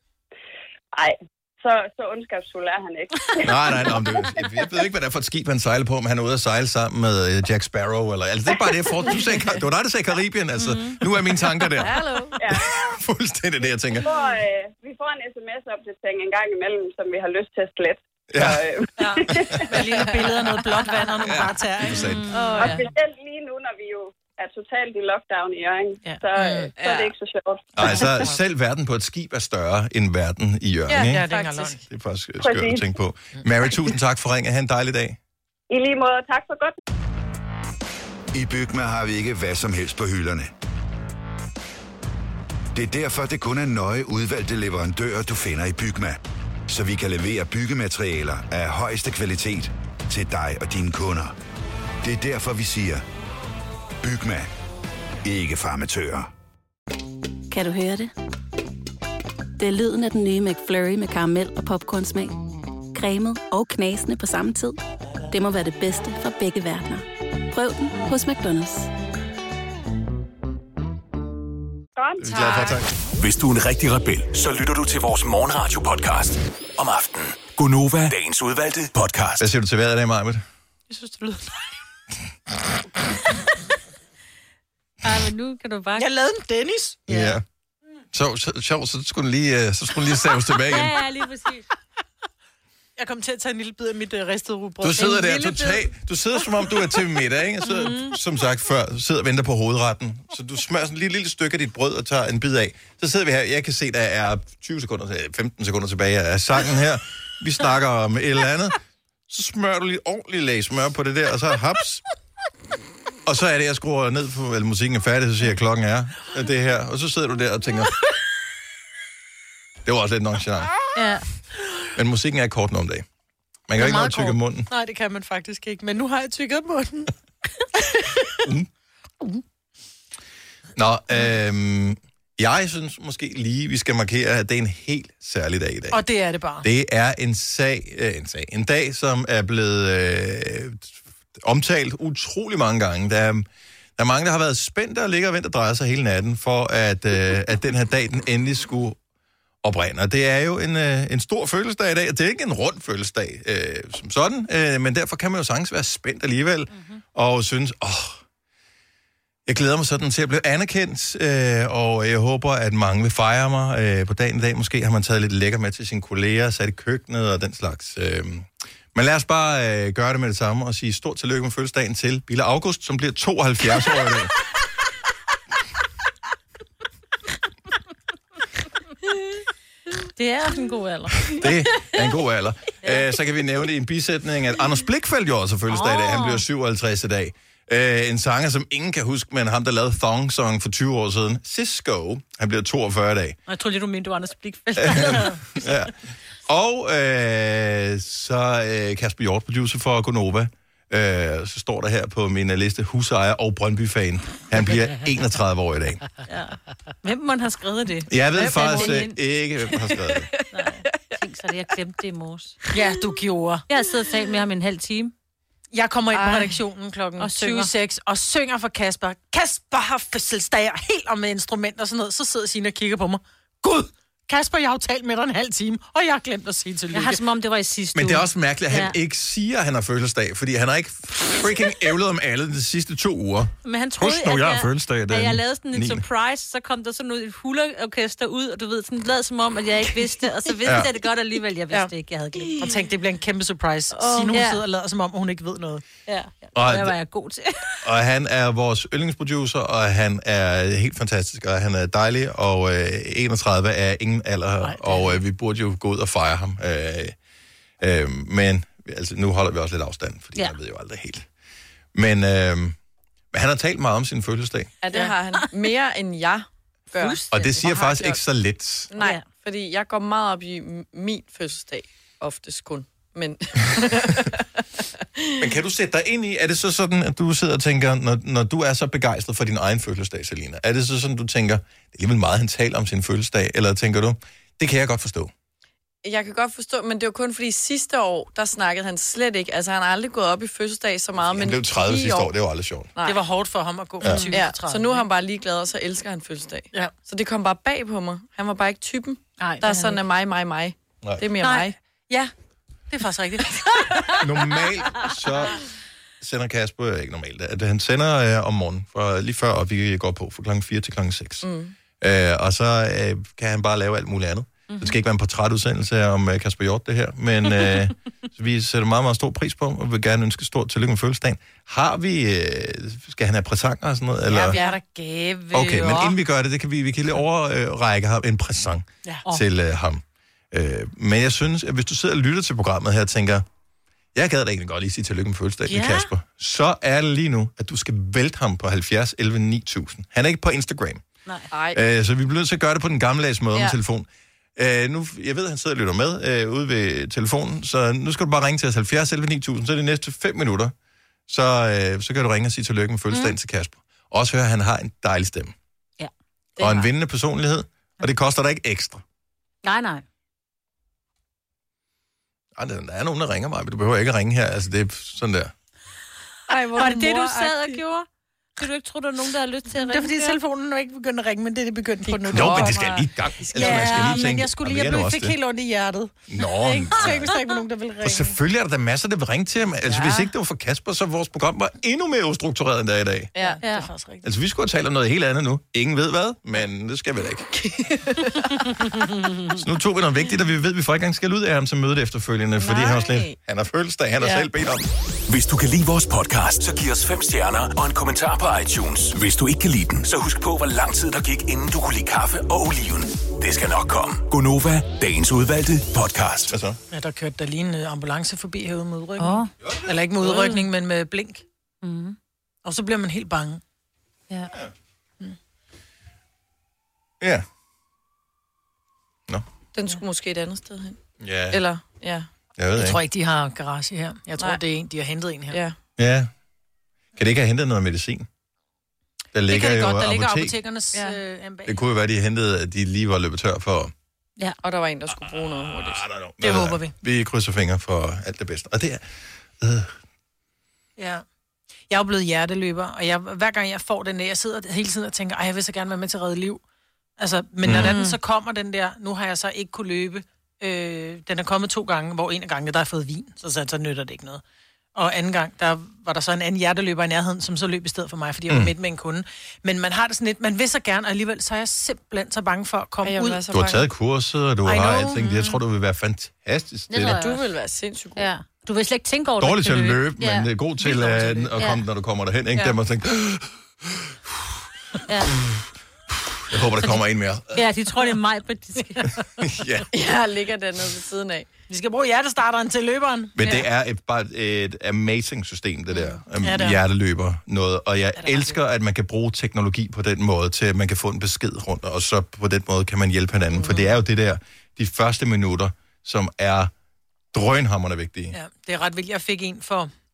så ondskabsfuld er han ikke. nej, jeg ved ikke, hvad det er for et skib, han sejler på, men han er ude at sejle sammen med Jack Sparrow, eller... Altså, det er bare det, det var dig, der sagde Karibien, altså. Nu er mine tanker der. Hallo. Ja. Fuldstændig det, jeg tænker. Vi får en sms-opdatering en gang imellem, som vi har lyst til at slette. Ja. Med lille billeder af noget blåt vand og nogle bare tær. Og specielt lige nu, når vi jo er totalt i lockdown i Hjørring, så er det ikke så sjovt. Nej, så selv verden på et skib er større end verden i Hjørring, ikke? Ja, det er faktisk. Det er faktisk skørt at tænke på. Mary, tusind tak for ringen. Ha' en dejlig dag. I lige måde, tak for godt. I Bygma har vi ikke hvad som helst på hylderne. Det er derfor, det kun er nøje udvalgte leverandører, du finder i Bygma. Så vi kan levere byggematerialer af højeste kvalitet til dig og dine kunder. Det er derfor, vi siger, Bygma. Ikke farmatører. Kan du høre det? Det er lyden af den nye McFlurry med karamel og popcornsmag. Cremet og knasende på samme tid. Det må være det bedste fra begge verdener. Prøv den hos McDonald's. Tak. Hvis du er en rigtig rebel, så lytter du til vores morgenradio-podcast om aftenen. Gunova, dagens udvalgte podcast. Hvad siger du til vejret i dag, Majbet? Jeg synes, det lyder men nu kan du bare... Jeg lavede en Dennis. Ja. Så skulle den lige saves tilbage igen. Ja, lige præcis. Jeg kom til at tage en lille bid af mit ristede rugbrød. Du sidder der totalt... Du sidder, som om du er til middag, ikke? Så, som sagt før, sidder og venter på hovedretten. Så du smører sådan et lille stykke af dit brød og tager en bid af. Så sidder vi her. Jeg kan se, der er 15 sekunder tilbage af sangen her. Vi snakker om et eller andet. Så smører du lige ordentligt lag smør på det der, og så haps. Og så er det, jeg skruer ned på, eller musikken er færdig, så siger jeg, klokken er det her. Og så sidder du der og tænker... Det var også lidt nonchalant. Ja. Men musikken er kort om dagen. Man kan jo ikke noget tykke munden. Nej, det kan man faktisk ikke. Men nu har jeg tykket munden. Nå, jeg synes måske lige, vi skal markere, at det er en helt særlig dag i dag. Og det er det bare. Det er en dag, som er blevet omtalt utrolig mange gange. Der er mange, der har været spændte og ligger og venter og drejer sig hele natten, for at den her dag, den endelig skulle oprinde. Og det er jo en stor fødselsdag i dag, og det er ikke en rund fødselsdag som sådan, men derfor kan man jo sagtens være spændt alligevel, og synes, jeg glæder mig sådan til at blive anerkendt, og jeg håber, at mange vil fejre mig på dagen i dag. Måske har man taget lidt lækker med til sine kolleger, sat i køkkenet og den slags. Men lad os bare gøre det med det samme og sige stort tillykke med fødselsdagen til Bille August, som bliver 72 år i dag. Det er en god alder. Det er en god alder. Så kan vi nævne i en bisætning, at Anders Blichfeldt jo også fødselsdag i dag. Han bliver 57 i dag. En sanger, som ingen kan huske, men ham, der lavede Thong Song for 20 år siden. Cisco, han bliver 42 i dag. Jeg tror lige, du mente, du var Anders Blichfeldt. Ja. Og så Kasper Hjort, producer for Gonova. Så står der her på min liste, husejer og Brøndby-fan. Han bliver 31 år i dag. Ja. Hvem må har skrevet det? Jeg ved faktisk ikke, hvem har skrevet det. Nej, tænk så det, jeg glemte det i morges. Ja, du gjorde. Jeg har siddet og talt med ham en halv time. Jeg kommer ind på redaktionen klokken 20.06 og synger for Kasper. Kasper har fødselsdag, helt om med instrumenter og sådan noget. Så sidder Signe og kigger på mig. Gud, Kasper, jeg har jo talt med dig en halv time, og jeg har glemt at sige tillykke. Jeg har som om, det var i sidste uge. Men det er også mærkeligt, at han ikke siger, at han har fødselsdag, fordi han har ikke freaking ævlet om alle de sidste 2 uger. Men han troede, at jeg lavede sådan en surprise, så kom der sådan et hula-orkester ud, og du ved, sådan lad som om, at jeg ikke vidste, og så vidste jeg det godt alligevel, jeg vidste ikke, jeg havde glemt. Og tænkte, det bliver en kæmpe surprise. Signe, hun sidder og lader som om, hun ikke ved noget. Ja, og det var jeg god til. Og han er vores yndlingsproducer, og han er helt fantastisk, og han er dejlig, og 31 er ingen alder, og vi burde jo gå ud og fejre ham. Men altså, nu holder vi også lidt afstand, fordi jeg ved jo aldrig helt. Men han har talt meget om sin fødselsdag. Ja, det har han. Mere end jeg gør. Og det siger faktisk ikke så lidt. Nej, fordi jeg går meget op i min fødselsdag. Oftest kun. Men Men kan du sætte dig ind i, er det så sådan, at du sidder og tænker, når du er så begejstret for din egen fødselsdag, Selina, er det så sådan, du tænker, det er alligevel meget, han taler om sin fødselsdag, eller tænker du, det kan jeg godt forstå? jeg kan godt forstå, men det var kun fordi sidste år, der snakkede han slet ikke. Altså, han har aldrig gået op i fødselsdag så meget. Han blev 30 sidste år, det var aldrig sjovt. Nej. Det var hårdt for ham at gå fra 20 til 30. Så nu er han bare ligeglad, og så elsker han fødselsdag. Ja. Så det kom bare bag på mig. Han var bare ikke typen, Nej, der er sådan af mig. Nej. Det er mere mig. Ja, det er faktisk rigtigt. Normalt så sender Kasper, ikke normalt, at han sender om morgenen, lige før, og vi går på fra klokken 4 til klokken 6. Og så kan han bare lave alt muligt andet. Det skal ikke være en portrætudsendelse om Kasper Hjort, det her, men så vi sætter meget, meget stor pris på, og vil gerne ønske stort tillykke med fødselsdagen. Har vi, skal han have præsanger og sådan noget? Eller? Ja, vi er der gave. Okay, men inden vi gør det, kan vi lige overrække ham en præsang til ham. Men jeg synes, at hvis du sidder og lytter til programmet her og tænker, jeg gad da egentlig godt lige sige tillykke med fødselsdagen med Kasper, så er det lige nu, at du skal vælte ham på 70 11 9000. Han er ikke på Instagram. Nej. Så vi bliver nødt til at gøre det på den gammeldags måde med telefon. Nu, jeg ved, at han sidder og lytter med ude ved telefonen, så nu skal du bare ringe til os 70 11 9000, så er det næste 5 minutter, så kan du ringe og sige tillykke med fødselsdagen til Kasper. Også høre, at han har en dejlig stemme. Ja. Og en vindende personlighed, og det koster dig ikke ekstra. Nej. Der er nogen, der ringer mig, men du behøver ikke at ringe her, altså det er sådan der. Ej, var det det, du sad og gjorde? Kan du ikke tro, der er nogen, der har lyst til at ringe? Det er fordi telefonen nu ikke begyndt at ringe, men det er begyndt på nu. Jo, men det skal lige i gang. Men jeg skulle lige, jeg fik helt ondt i hjertet. Nå, ikke nogen, der vil ringe. Og selvfølgelig er der masser, der vil ringe til ham. Altså, hvis ikke det var for Kasper, så vores program var endnu mere ustruktureret end der i dag. Ja, det er faktisk rigtigt. Altså, vi skulle have talt om noget helt andet nu. Ingen ved hvad, men det skal vi da ikke. Så nu tog vi noget vigtigt, og vi ved, at vi får ikke engang skal ud af ham til mødet efterfølgende, fordi han har fødselsdag, han har selv bedt om. Hvis du kan lide vores podcast, så giv os 5 stjerner og en kommentar på iTunes. Hvis du ikke kan lide den, så husk på, hvor lang tid der gik, inden du kunne lide kaffe og oliven. Det skal nok komme. Gonova, dagens udvalgte podcast. Hvad så? Ja, der kørte der lige en ambulance forbi herude med udrykning. Eller ikke med udrykning, men med blink. Og så bliver man helt bange. Ja. Ja. Nå. Den skulle måske et andet sted hen. Ja. Eller, ja. Jeg tror ikke, de har garage her. Jeg tror, det er en, de har hentet en her. Ja. Kan det ikke have hentet noget medicin? Der ligger det kan det jo godt. Der ligger apotek. apotekernes ambag. Det kunne jo være, de hentede, at de lige var løbet tør for... Ja, og der var en, der skulle bruge noget hurtigt. Det håber vi. Vi krydser fingre for alt det bedste. Og det er... Ja. Jeg er jo blevet hjerteløber, og hver gang jeg får den der, jeg sidder hele tiden og tænker, jeg vil så gerne være med til at redde liv. Altså, men når den så kommer den der, nu har jeg så ikke kunne løbe. Den er kommet 2 gange, hvor en af gangene, der har fået vin, så nytter det ikke noget. Og anden gang, der var der så en anden hjerteløber i nærheden, som så løb i stedet for mig, fordi jeg var midt med en kunde. Men man har det sådan lidt, man vil så gerne, og alligevel så er jeg simpelthen så bange for at komme ud. Du har taget kurset, og du har alting. Jeg tror, du vil være fantastisk til det. Du vil være sindssygt god. Ja. Du vil slet ikke tænke over det. Dårligt til at løbe, men det er god til at komme, når du kommer derhen. Ikke? Der må tænke... Jeg håber, der kommer en mere. Ja, de tror, det er mig, men de skal... Jeg ligger dernede ved siden af. Vi skal bruge hjertestarteren til løberen. Men det er bare et amazing system, det der. Hjerteløber noget. Og jeg elsker, at man kan bruge teknologi på den måde, til at man kan få en besked rundt, og så på den måde kan man hjælpe hinanden. For det er jo det der, de første minutter, som er drønhamrende vigtige. Ja, det er ret vildt. Jeg fik en for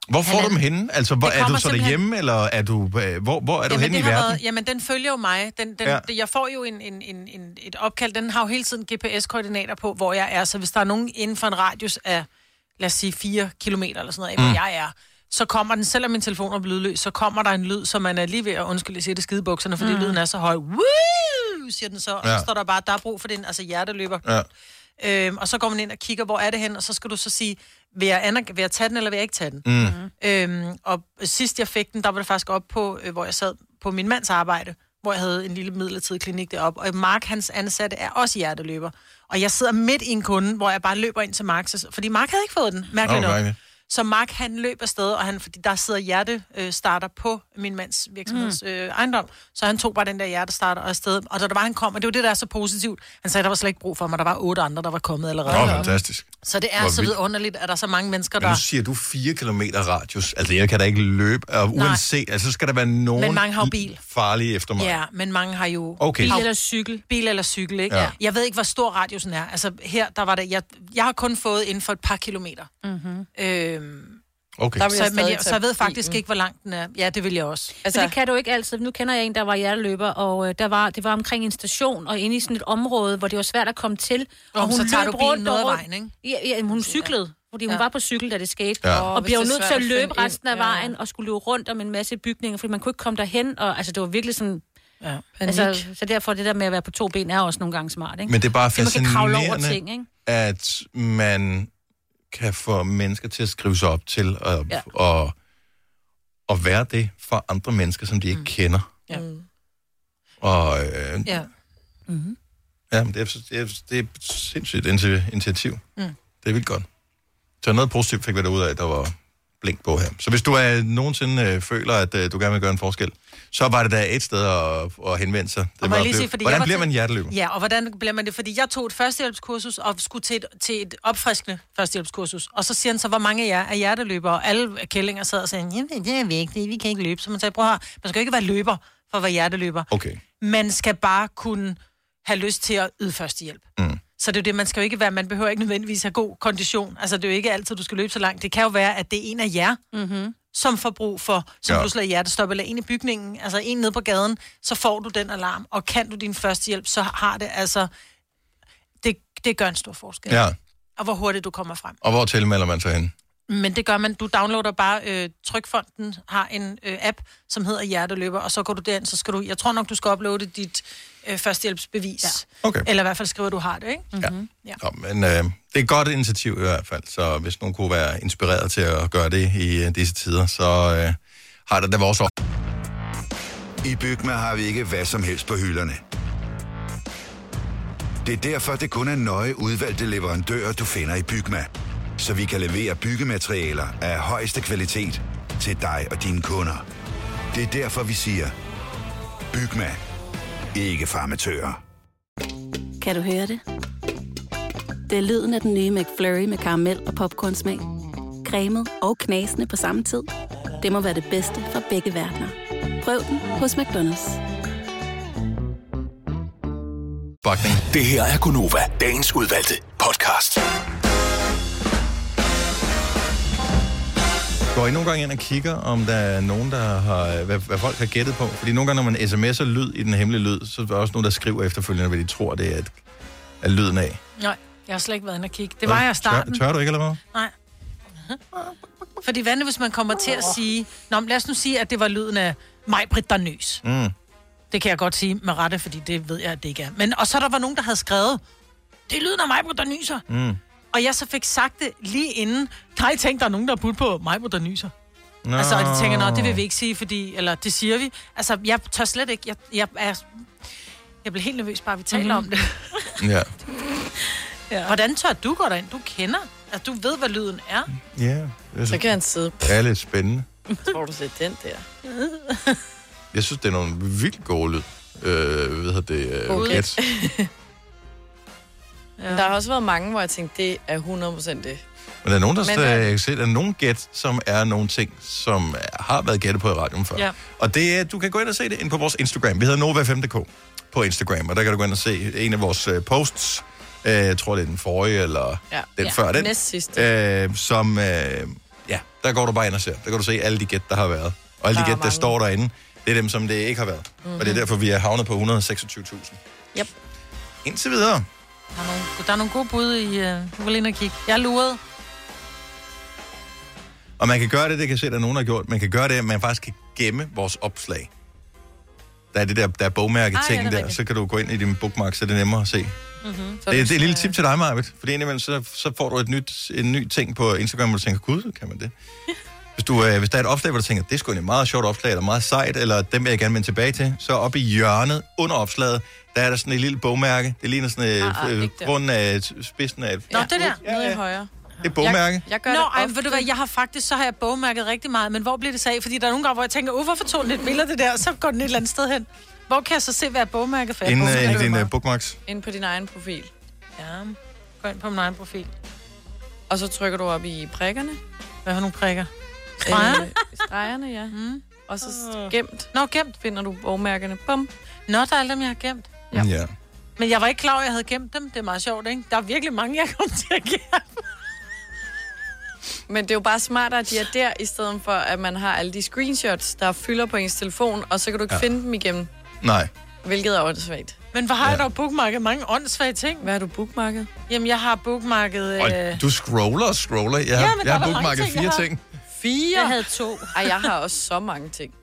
Hvor får du dem henne? Altså, hvor, er du så derhjemme, eller er du, hvor er du henne i verden? Jamen, den følger jo mig. Jeg får jo et opkald. Den har jo hele tiden GPS-koordinater på, hvor jeg er. Så hvis der er nogen inden for en radius af, lad os sige, 4 kilometer eller sådan noget, hvor jeg er, så kommer den, selvom min telefon er lydløs, så kommer der en lyd, så man er lige ved at, undskyld, jeg siger det skidebukserne, fordi lyden er så høj. Woo! Siger den så, og så står der bare, der er brug for den, altså hjerteløber. Ja. Og så går man ind og kigger, hvor er det hen, og så skal du så sige, vil jeg tage den, eller vil jeg ikke tage den? Og sidst jeg fik den, der var det faktisk op på, hvor jeg sad på min mands arbejde, hvor jeg havde en lille midlertidig klinik deroppe, og Mark, hans ansatte, er også hjerteløber. Og jeg sidder midt i en kunde, hvor jeg bare løber ind til Mark, fordi Mark havde ikke fået den, mærkeligt nok. Så Mark, han løb afsted, og fordi der sidder hjertestarter på min mands virksomheds ejendom, så han tog bare den der hjertestarter afsted. Og da han kom, og det var det, der er så positivt, han sagde, der var slet ikke brug for mig, der var 8 andre, der var kommet allerede. Fantastisk. Så det er så vidunderligt, at der er så mange mennesker, der... Men nu siger du 4 kilometer radius. Altså, jeg kan da ikke løbe, og uanset, altså, så skal der være nogen men mange har bil. Farlige efter mig. Ja, men mange har jo bil eller cykel. Bil eller cykel, ikke? Ja. Jeg ved ikke, hvor stor radiusen er. Altså, her, der var det... Jeg har kun fået inden for et par kilometer. Okay. Så jeg ved faktisk ikke, hvor langt den er. Ja, det vil jeg også. Altså, det kan du ikke altid. Nu kender jeg en, der var hjerteløber, og det var omkring en station, og inde i sådan et område, hvor det var svært at komme til. Og hun så tager du bilen noget af vejen, ikke? Ja, hun cyklede, fordi hun var på cykel, da det skete. Ja. Og blev nødt til at løbe resten af vejen, og skulle løbe rundt om en masse bygninger, fordi man kunne ikke komme derhen. Og altså, det var virkelig sådan... Ja, altså, så derfor det der med at være på 2 ben er også nogle gange smart, ikke? Men det er bare fascinerende, ting, ikke? at man kan få mennesker til at skrive sig op til at være det for andre mennesker, som de ikke kender. Ja. Og men det er sindssygt initiativ. Det er vildt godt. Så noget positivt fik vi derud af, at der var blink på her. Så hvis du nogensinde føler, at du gerne vil gøre en forskel, så var det der et sted at henvende sig. Hvordan bliver man hjerteløber? Ja, og hvordan bliver man det? Fordi jeg tog et førstehjælpskursus og skulle til et opfriskende førstehjælpskursus. Og så siger han så, hvor mange af jer er hjerteløbere? Og alle kællinger sad og sagde, jamen, det er vigtigt, vi kan ikke løbe. Så man sagde, prøv her, man skal ikke være løber for at være hjerteløber. Okay. Man skal bare kunne have lyst til at yde førstehjælp. Så det er jo det, man skal jo ikke være, man behøver ikke nødvendigvis have god kondition. Altså, det er jo ikke altid, du skal løbe så langt. Det kan jo være, at det er en af jer, som får brug for, som pludselig er hjertestop, eller en i bygningen, altså en nede på gaden, så får du den alarm. Og kan du din førstehjælp, så har det altså, det gør en stor forskel. Ja. Og hvor hurtigt du kommer frem. Og hvor tilmelder man sig hen? Men det gør man, du downloader bare, Trykfonden har en app, som hedder Hjerteløber, og så går du derind, så skal du, jeg tror nok, du skal uploade dit førstehjælpsbevis. Ja. Okay. eller i hvert fald skriver, du har det, ikke? Ja. Nå, men det er et godt initiativ i hvert fald, så hvis nogen kunne være inspireret til at gøre det i disse tider, så har det da vores år. I Bygma har vi ikke hvad som helst på hylderne. Det er derfor, det kun er nøje udvalgte leverandører, du finder i Bygma. Så vi kan levere byggematerialer af højeste kvalitet til dig og dine kunder. Det er derfor, vi siger, Bygma. Ikke for amatører. Kan du høre det? Det er lyden af den nye McFlurry med karamel og popcornsmag. Cremet og knasende på samme tid. Det må være det bedste fra begge verdener. Prøv den hos McDonald's. Det her er Gunova, dagens udvalgte podcast. Går I nogle gange ind og kigger, om der er nogen, der har, hvad folk har gættet på? Fordi nogle gange, når man sms'er lyd i den hemmelige lyd, så er der også nogen, der skriver efterfølgende, hvad de tror, det er lyden af. Nej, jeg har slet ikke været inde og kigge. Det var jeg i starten. Tør du ikke, eller hvad? Nej. Fordi hvad hvis man kommer til at sige... Nå, lad os nu sige, at det var lyden af Maj-Britt, der nøs. Det kan jeg godt sige med rette, fordi det ved jeg, at det ikke er. Men, og så der var nogen, der havde skrevet, det er lyden af Maj-Britt, der nyser. Og jeg så fik sagt det lige inden. Kan I tænke, der er nogen, der har budt på Maj-Britt, der nyser? Nå. Altså, og de tænker, det vil vi ikke sige, fordi... Eller det siger vi. Altså, jeg tør slet ikke. Jeg bliver helt nervøs, bare vi taler om det. Ja. Hvordan tør du gå derind? Du kender. Altså, du ved, hvad lyden er. Ja. Så kan han sidde. Det er lidt spændende. Tror du set den der? Jeg synes, det er nogle vildt gode lyd. Gæt. Der har også været mange, hvor jeg tænkte, det er 100% det. Men der er nogen, jeg kan se, der er nogle gæt, som er nogle ting, som har været gættet på i radioen før. Ja. Og det er, du kan gå ind og se det ind på vores Instagram. Vi hedder Nova5.dk på Instagram, og der kan du gå ind og se en af vores posts. Jeg tror, det er den forrige, eller den før den. Næst sidste. Som, der Der går du bare ind og ser. Der kan du se alle de gæt, der har været. Og alle de gæt, der står derinde, det er dem, som det ikke har været. Mm-hmm. Og det er derfor, vi er havnet på 126.000. Yep. Indtil videre. Der er nogle gode bud i... Nu vil ind og kigge. Jeg lurede. Og man kan gøre det kan jeg se, at der er nogen, der har gjort. Man kan gøre det, at man faktisk kan gemme vores opslag. Der er det der er bogmærke-ting der. Så kan du gå ind i din bookmark, så det er nemmere at se. Mm-hmm. Det er et lille tip til dig, Marvitt. Fordi indimellem så får du en ny ting på Instagram, hvor du tænker, gud, kan man det? Hvis der er et opslag, hvor du tænker, det er sgu en meget sjovt opslag, eller meget sejt, eller dem vil jeg gerne vende tilbage til, så oppe i hjørnet under opslaget, der er der sådan et lille bogmærke. Det ligner sådan grunden af spidsen af... Nå, det der. Nede i højre. Det er bogmærke. Jeg gør det ofte. Ved du hvad, jeg har faktisk, så har jeg bogmærket rigtig meget, men hvor bliver det så af? Fordi der er nogle gange, hvor jeg tænker, hvorfor tog den et billede det der, og så går den et eller andet sted hen. Hvor kan jeg så se, hvad er bogmærket for? Inden din bookmarks? Inde på din egen profil. Ja, gå ind på min egen profil. Og så trykker du op i prikkerne. Hvad har nogle prikker? Stregerne, ja. Mm. Og så gemt. Gemt. Finder du bogmærkerne. Bum. Der er alle dem, jeg har gemt. Ja. Men jeg var ikke klar over, at jeg havde gemt dem. Det er meget sjovt, ikke? Der er virkelig mange, jeg kommer til at gemme. Men det er jo bare smartere, at de er der, i stedet for, at man har alle de screenshots, der fylder på ens telefon, og så kan du ikke finde dem igennem. Nej. Hvilket er åndssvagt. Men hvor har jeg dog bookmarket mange åndssvage ting? Hvad har du bookmarket? Jamen, jeg har bookmarket... Du scroller. Jeg har bookmarket 4 ting. 4? Jeg havde 2. Ej, jeg har også så mange ting.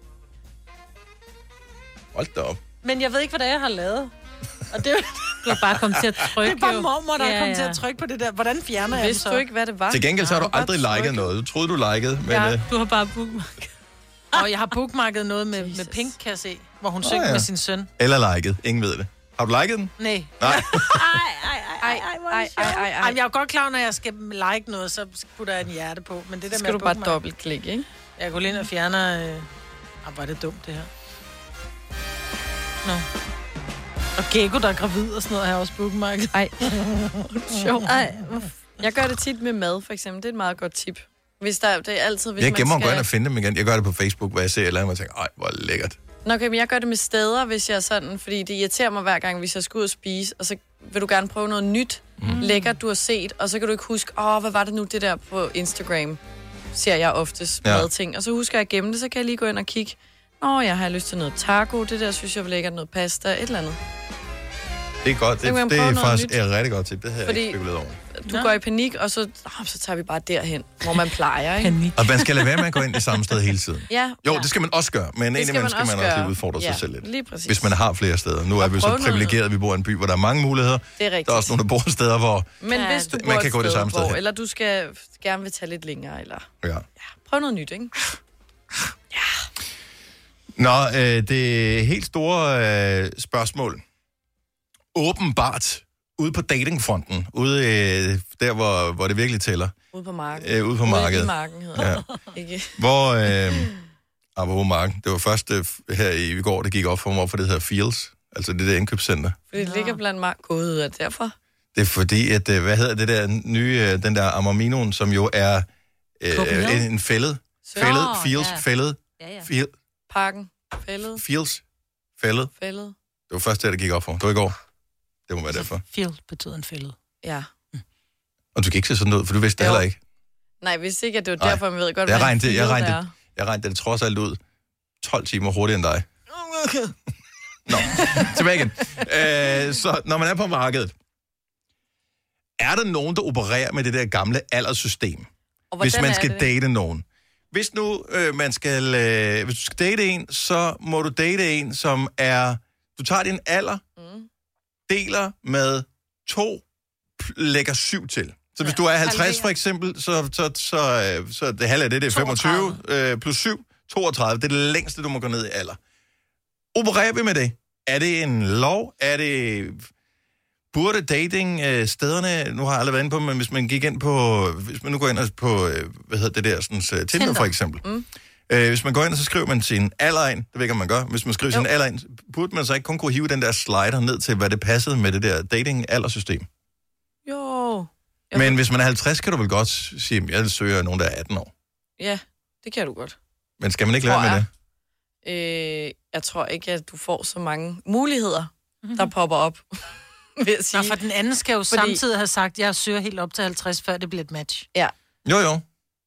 Hold da op. Men jeg ved ikke, hvad det er, jeg har lavet. Og det du har bare kommet til at trykke. Det er bare mormor, der er kommet til at trykke på det der. Hvordan fjerner jeg det så? Vidste du ikke, hvad det var? Til gengæld så har du aldrig liket noget. Du troede, du likede, men... Ja, du har bare bookmarket. Og jeg har bookmarket noget med Pink, kan jeg se, hvor hun synger med sin søn. Eller liket. Ingen ved det. Har du liket den? Nej. Nej. Ej, jeg er jo godt klar, når jeg skal like noget, så putter jeg en hjerte på. Men det der skal du bare dobbeltklikke, ikke? Jeg går lige ind og fjerner... hvor er det dumt, det her. Nå. Og Gekko, der er gravid og sådan noget, har jeg også bookmarket. Ej. Sjovt. Jeg gør det tit med mad, for eksempel. Det er et meget godt tip. Det er altid, hvis jeg gemmer og går ind og finder dem igen. Jeg gør det på Facebook, hvor jeg ser et eller andet, og tænker, ej, hvor lækkert. Nå, okay, men jeg gør det med steder, hvis jeg er sådan, fordi det irriterer mig hver gang, hvis jeg skal ud og spise, og så vil du gerne prøve noget nyt, lækkert, du har set, og så kan du ikke huske, hvad var det nu, det der på Instagram, ser jeg oftest madting, og så husker jeg at gemme det, så kan jeg lige gå ind og kigge, jeg har lyst til noget taco, det der synes jeg var lækkert, noget pasta, et eller andet. Det er godt, det er faktisk et rigtig godt tip, det havde jeg ikke spekuleret over. Du går i panik, og så tager vi bare derhen, hvor man plejer, ikke? Og man skal lade være med at gå ind i samme sted hele tiden. Ja. Jo, det skal man også gøre, men indimellem skal man også lige udfordre sig selv lidt. Lige præcis. Hvis man har flere steder. Nu er vi så privilegeret, at vi bor i en by, hvor der er mange muligheder. Det er rigtigt. Der er også nogle, der bor steder, hvor men hvis du man kan gå det samme sted hen. Eller du skal gerne vil tage lidt længere, eller... Ja. Prøv noget nyt, ikke? Nå, det helt store spørgsmål. Åbenbart ude på datingfronten, ude der, hvor det virkelig tæller. Ude på marken. Ude på markedet. Ude i marken hedder det. Ikke? Hvor marken. Det var først her i går, det gik op for mig, hvorfor det hedder Fields. Altså det der indkøbscenter. Fordi det ligger blandt marken. Gud, er det derfor? Det er fordi, at, hvad hedder det der nye, den der Amarminoen, som jo er en fældet. Fældet. Parken. Fældet. Fældet. Det var først der gik op for. Det var i går. Det må være derfor. Field betyder en fældet. Ja. Og du kan ikke se sådan ud, for du vidste det heller ikke. Nej, jeg vidste ikke, at det var derfor, man ved godt, hvad jeg regnede det trods alt ud 12 timer hurtigere end dig. Nå, tilbage igen. Så når man er på markedet, er der nogen, der opererer med det der gamle alderssystem? Hvis man skal date nogen. Hvis nu hvis du skal date en, så må du date en, som er... Du tager din alder, deler med 2, lægger 7 til. Så hvis du er 50 for eksempel, så det halve af det er 25 plus 7, 32. Det er det længste, du må gå ned i alder. Opererer vi med det? Er det en lov? Er det... Burde dating-stederne, nu har jeg aldrig været inde på, men hvis man gik ind på, hvis man nu går ind på, hvad hedder det der, sådan, Tinder for eksempel. Hvis man går ind og så skriver man sin alder ind, det ved ikke, om man gør, hvis man skriver sin alder ind, burde man så ikke kun kunne hive den der slider ned til, hvad det passede med det der dating-aldersystem? Jo. Men hvis man er 50, kan du vel godt sige, at jeg søger nogen, der er 18 år. Ja, det kan du godt. Men skal man ikke lade med det? Jeg tror ikke, at du får så mange muligheder, der popper op. Nå, for den anden skal jo samtidig have sagt, at jeg søger helt op til 50, før det bliver et match. Ja. Jo.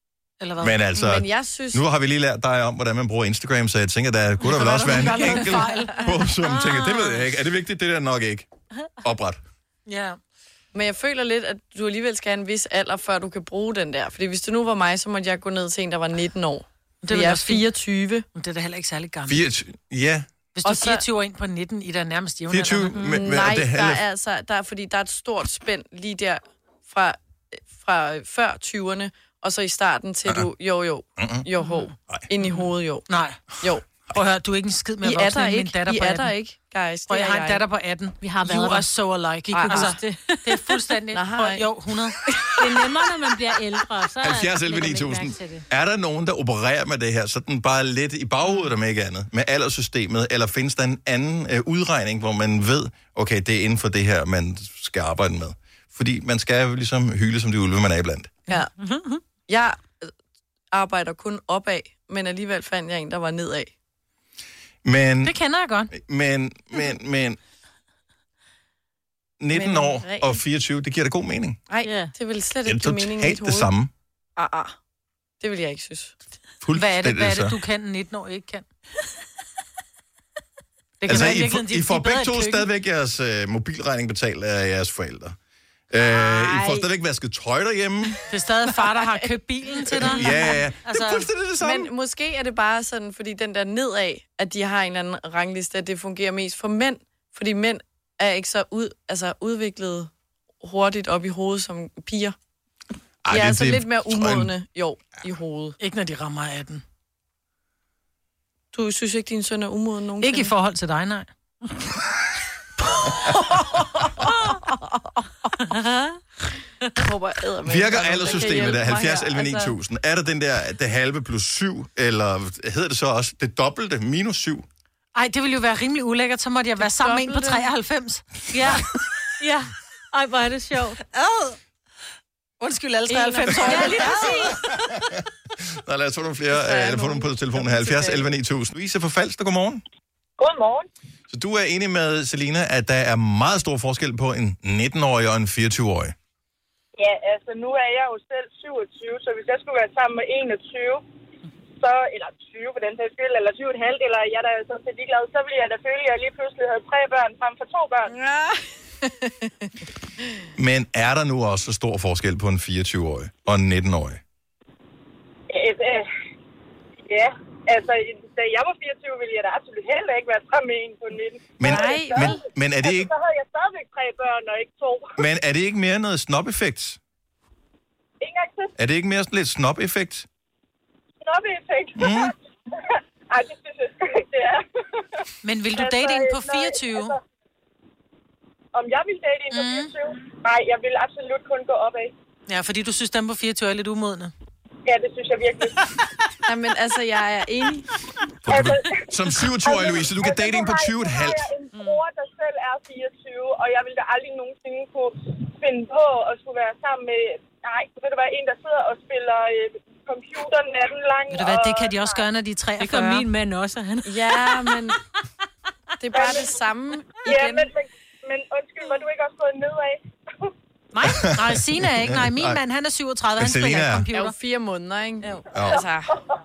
Eller hvad? Men altså, Men jeg synes... nu har vi lige lært dig om, hvordan man bruger Instagram, så jeg tænker, der kunne der vel også være en enkelt på, som tænker, det ved jeg ikke. Er det vigtigt? Det der nok ikke. Opret. Ja. Men jeg føler lidt, at du alligevel skal have en vis alder, før du kan bruge den der. Fordi hvis det nu var mig, så måtte jeg gå ned til en, der var 19 år. Det er 24. Det er da heller ikke særlig gammelt. 24, ja. Hvis du er 24 år ind på 19, i der nærmest jævnaldrende. 24, Nej, der er fordi der er et stort spænd lige der fra før 20'erne, og så i starten til du, ind i hovedet, jo. Nej. Jo. Prøv at høre, du er ikke en skid med voksen end min datter på 18. I er der ikke, guys. Og jeg har en datter på 18. Vi har været der. So alike. I kunne det. Det er fuldstændig... Jo, 100. Det er nemmere, når man bliver ældre. Så 70 11 9000. Er der nogen, der opererer med det her, sådan bare lidt i baghovedet, om ikke andet, med alderssystemet, eller findes der en anden udregning, hvor man ved, okay, det er inden for det her, man skal arbejde med? Fordi man skal jo ligesom hyle som de ulve, man er iblandt. Ja. Jeg arbejder kun opad, men alligevel fandt jeg en, der var nedad. Men, det kender jeg godt. Men 19 år og 24, det giver da god mening. Nej, det vil slet ikke give mening i mit hoved. Det samme. Det vil jeg ikke synes. Hvad er det, du kan, 19 år ikke kan? Det kan altså, I får begge to stadigvæk jeres mobilregning betalt af jeres forældre. I får stadigvæk vasket tøj derhjemme. Det er stadig far, der har købt bilen til dig. Ja. Altså, det er fuldstændig det samme. Men måske er det bare sådan, fordi den der nedad, at de har en eller anden rangliste, at det fungerer mest for mænd. Fordi mænd er ikke så udviklet hurtigt op i hovedet som piger. De er altså lidt mere umodne, i hovedet. Ikke når de rammer 18. Du synes ikke, din søn er umoden nogensinde? Ikke i forhold til dig, nej. Virker alderssystemet der 70 11 9000? Er der den der det halve plus 7, eller hedder det så også det dobbelte minus 7? Ej, det ville jo være rimelig ulækkert, så måtte jeg være sammen med en på 93. Ja. Ej, hvor er det sjovt. Undskyld, alle 93 år. Ja, lige præcis. Nå, lad os få nogle flere. Få nogle på telefonen. 70 11 9000. Louise fra Falster, godmorgen. Godmorgen. Så du er enig med Selina, at der er meget stor forskel på en 19-årig og en 24-årig? Ja, altså nu er jeg jo selv 27, så hvis jeg skulle være sammen med 21, så, eller 20 for den sags skyld, eller 20,5, eller jeg der er så ligeglad, så ville jeg da føle, at jeg lige pludselig havde 3 børn frem for 2 børn. Ja. Men er der nu også så stor forskel på en 24-årig og en 19-årig? Ja, altså da jeg var 24, ville jeg da absolut heller ikke være sammen med en på 19. Men er det ikke... Så havde jeg stadigvæk 3 børn og ikke 2. Men er det ikke mere noget snop-effekt? Er det ikke mere sådan lidt snop-effekt? Snop-effekt? Ej, det synes jeg sgu ikke, det er. Men vil du date en på 24? Altså, om jeg vil date en på 24? Nej, jeg vil absolut kun gå opad. Ja, fordi du synes, dem på 24 er lidt umodne. Ja, det synes jeg virkelig. Jamen, altså, jeg er enig. Som 27-årig, Louise, du kan date en på 20,5. Jeg har en bror, der selv er 24, og jeg ville da aldrig nogensinde kunne finde på at skulle være sammen med... Nej, ved du hvad, en, der sidder og spiller computer natten lang. Ved du hvad, det kan de også gøre, når de er 43. Det gør min mand også, han. Ja, men det er bare det samme igen. Ja, men undskyld, var du ikke også gået nedad? Nej, Sina er ikke. Nej, min mand, han er 37, han spiller computer. Det er jo 4 måneder, ikke? Jo. Altså,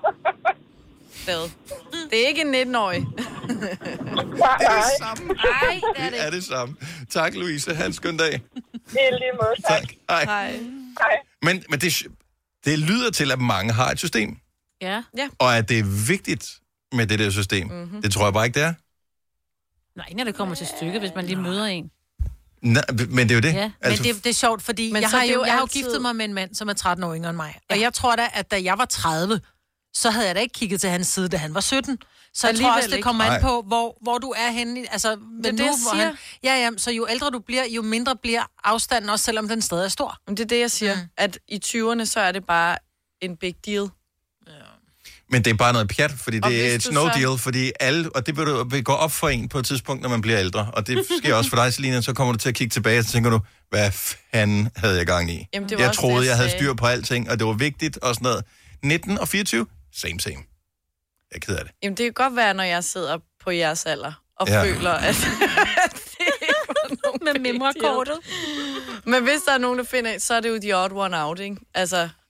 det er ikke en 19-årig. Det er det samme. Nej, det er det samme. Tak, Louise. Ha' en skøn dag. Det er lige måde, tak. Hej. Men det lyder til, at mange har et system. Ja. Og at det er vigtigt med det der system. Mm-hmm. Det tror jeg bare ikke, det er. Nej, når det kommer til stykket, hvis man lige møder en. Nej, men det er jo det. Ja. Altså... Men det er sjovt, fordi jeg har jo giftet mig med en mand, som er 13 år yngre end mig. Og jeg tror da, at da jeg var 30, så havde jeg da ikke kigget til hans side, da han var 17. Så jeg tror også, det kommer an på, hvor du er henne. Altså, det er det, jeg siger. Så jo ældre du bliver, jo mindre bliver afstanden, også selvom den stadig er stor. Men det er det, jeg siger. At i 20'erne, så er det bare en big deal. Men det er bare noget pjat, fordi det er et no deal, fordi alle, og det vil gå op for en på et tidspunkt, når man bliver ældre. Og det sker også for dig, Selina, så kommer du til at kigge tilbage, og så tænker du, hvad fanden havde jeg gang i? Jamen, jeg troede, jeg havde styr på alting, og det var vigtigt og sådan noget. 19 og 24, same. Jeg er ked af det. Jamen, det kan godt være, når jeg sidder på jeres alder, og føler, at det ikke var nogen med memorkortet. Men hvis der er nogen, der finder, så er det jo the odd one out, ikke? Altså...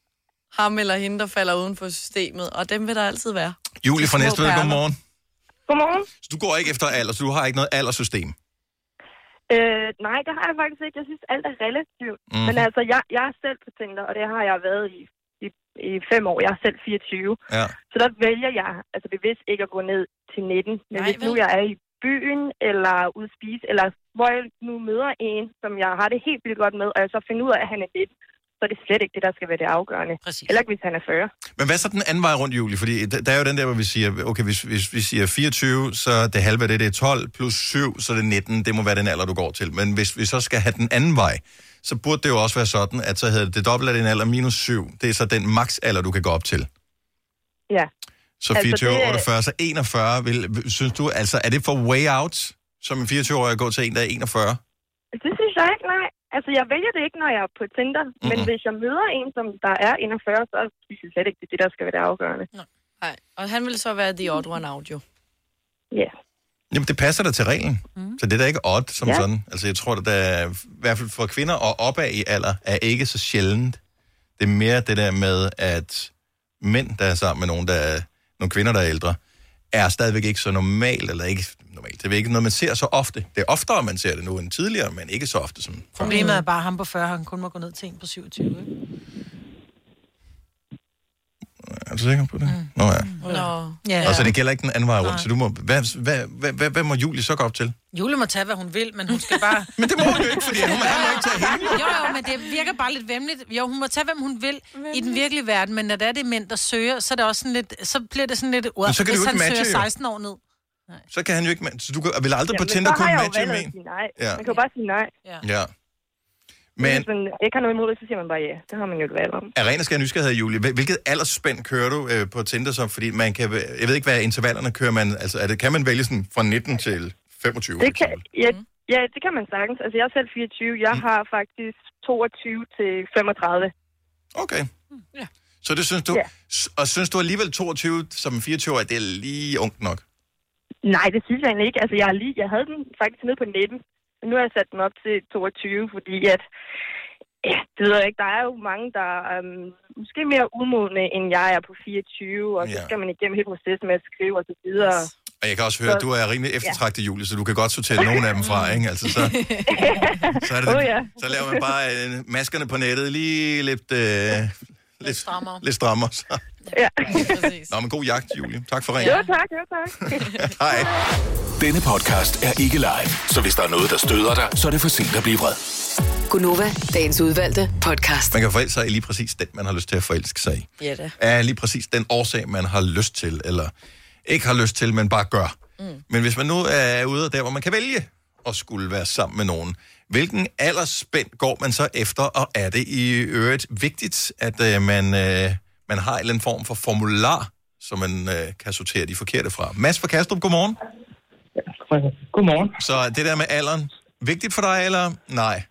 ham eller hende, der falder uden for systemet, og dem vil der altid være. Julie fra Næstved, godmorgen. Godmorgen. Så du går ikke efter alder, så du har ikke noget alderssystem? Nej, det har jeg faktisk ikke. Jeg synes, alt er relativt. Men altså, jeg er selv på Tinder, og det har jeg været i 5 år. Jeg er selv 24. Ja. Så der vælger jeg altså bevidst ikke at gå ned til 19. Men hvis nu jeg er i byen, eller ude at spise, eller hvor jeg nu møder en, som jeg har det helt vildt godt med, og jeg så finder ud af, at han er 19, så er det slet ikke det, der skal være det afgørende. Præcis. Eller ikke, hvis han er 40. Men hvad så den anden vej rundt, Julie? Fordi der er jo den der, hvor vi siger, okay, hvis vi siger 24, så det halve af det er 12, plus 7, så er det 19. Det må være den alder, du går til. Men hvis vi så skal have den anden vej, så burde det jo også være sådan, at så hedder det dobbelt af din alder minus 7. Det er så den maks alder, du kan gå op til. Ja. Så 24, 48, så 41. Synes du, altså, er det for way out, som en 24-årig at gå til en, der er 41? Det synes jeg ikke, nej. Altså, jeg vælger det ikke, når jeg er på Tinder. Men hvis jeg møder en, som der er 41, så synes jeg slet ikke, det er det, der skal være det afgørende. Nej, og han vil så være the odd one out, jo. Ja. Jamen, det passer da til reglen. Så det er da ikke odd som sådan. Altså, jeg tror, at der er, i hvert fald for kvinder og opad i alder, er ikke så sjældent. Det er mere det der med, at mænd, der er sammen med nogle kvinder, der er ældre, er stadigvæk ikke så normalt, eller ikke normalt. Det er ikke noget, man ser så ofte. Det er oftere, man ser det nu end tidligere, men ikke så ofte som... Problemet er bare, ham på 40, han kun må gå ned til en på 27, ikke? Er du sikker på det? Nå ja. Ja. Og så det gælder ikke den anden vej rundt, så du må... Hvad må Julie så gå op til? Julie må tage, hvad hun vil, men hun skal bare... Men det må hun jo ikke, fordi hun må ikke tage hende. Jo, men det virker bare lidt væmmeligt. Jo, hun må tage, hvem hun vil i den virkelige verden, men når det er det mænd, der søger, så er det også sådan lidt... Så bliver det sådan lidt... Men så kan hvis du ikke han matche, søger 16 år ned. Nej. Så kan han jo ikke... Så du vil aldrig på Tinder kunne matche med en? Ja. Man kan jo bare sige nej. Ja. Men... Hvis man ikke har noget imod det, så siger man bare ja. Det har man jo et valg om. Er ren og skær nysgerrighed, Julie. Hvilket aldersspænd kører du på Tinder så? Fordi man kan... Jeg ved ikke, hvad intervallerne kører man... Altså, kan man vælge sådan fra 19 til 25? Det kan, ja, det kan man sagtens. Altså, jeg er selv 24. Jeg har faktisk 22 til 35. Okay. Ja. Så det synes du... Ja. Og synes du alligevel 22 som 24 år, det er lige ungt nok? Nej, det synes jeg egentlig ikke. Altså, jeg havde den faktisk nede på 19. Men nu har jeg sat den op til 22, fordi at... Ja, det ved jeg ikke. Der er jo mange, der er måske mere udmodne, end jeg er på 24. Og så skal man igennem hele processen med at skrive og så videre. Og jeg kan også høre, at du er rimelig eftertragtet, Julie, så du kan godt sortere nogle af dem fra, ikke? Altså, så er det så laver man bare maskerne på nettet lige lidt strammere. Så. Ja. Nå, men god jagt, Julie. Tak for ringen. Jo, tak. Hej. Denne podcast er ikke live, så hvis der er noget, der støder dig, så er det for sent at blive vred. Gunova, dagens udvalgte podcast. Man kan forelske sig i lige præcis den, man har lyst til at forelske sig i. Ja da. Er lige præcis den årsag, man har lyst til, eller ikke har lyst til, men bare gør. Men hvis man nu er ude der, hvor man kan vælge at skulle være sammen med nogen, hvilken aldersspænd går man så efter, og er det i øvrigt vigtigt, at man har en eller anden form for formular, så man kan sortere de forkerte fra? Mads fra Kastrup, godmorgen. Godmorgen. Så det der med alderen, vigtigt for dig, eller nej?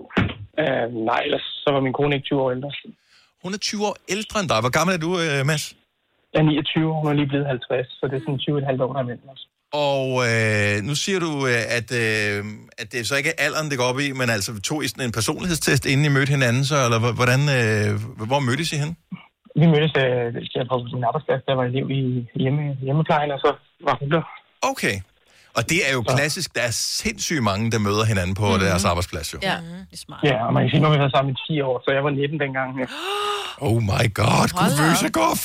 Nej, ellers så var min kone ikke 20 år ældre. Hun er 20 år ældre end dig. Hvor gammel er du, Mads? Jeg er 29, hun er lige blevet 50, så det er sådan 20,5 år, der er mellem os. Og nu siger du, at det så ikke er alderen, det går op i, men altså tog I sådan en personlighedstest, inden I mødte hinanden, så, eller hvordan, hvor mødtes I hen? Vi mødtes på min arbejdsplads, der var elev i hjemmeplejen, og så var hun der. Okay. Og det er jo klassisk, der er sindssygt mange, der møder hinanden på deres arbejdsplads, jo. Ja, det er smart. Ja, og man kan sige, at vi har været sammen i 10 år, så jeg var 19 dengang. Ja. Oh my god, kuvøse gof!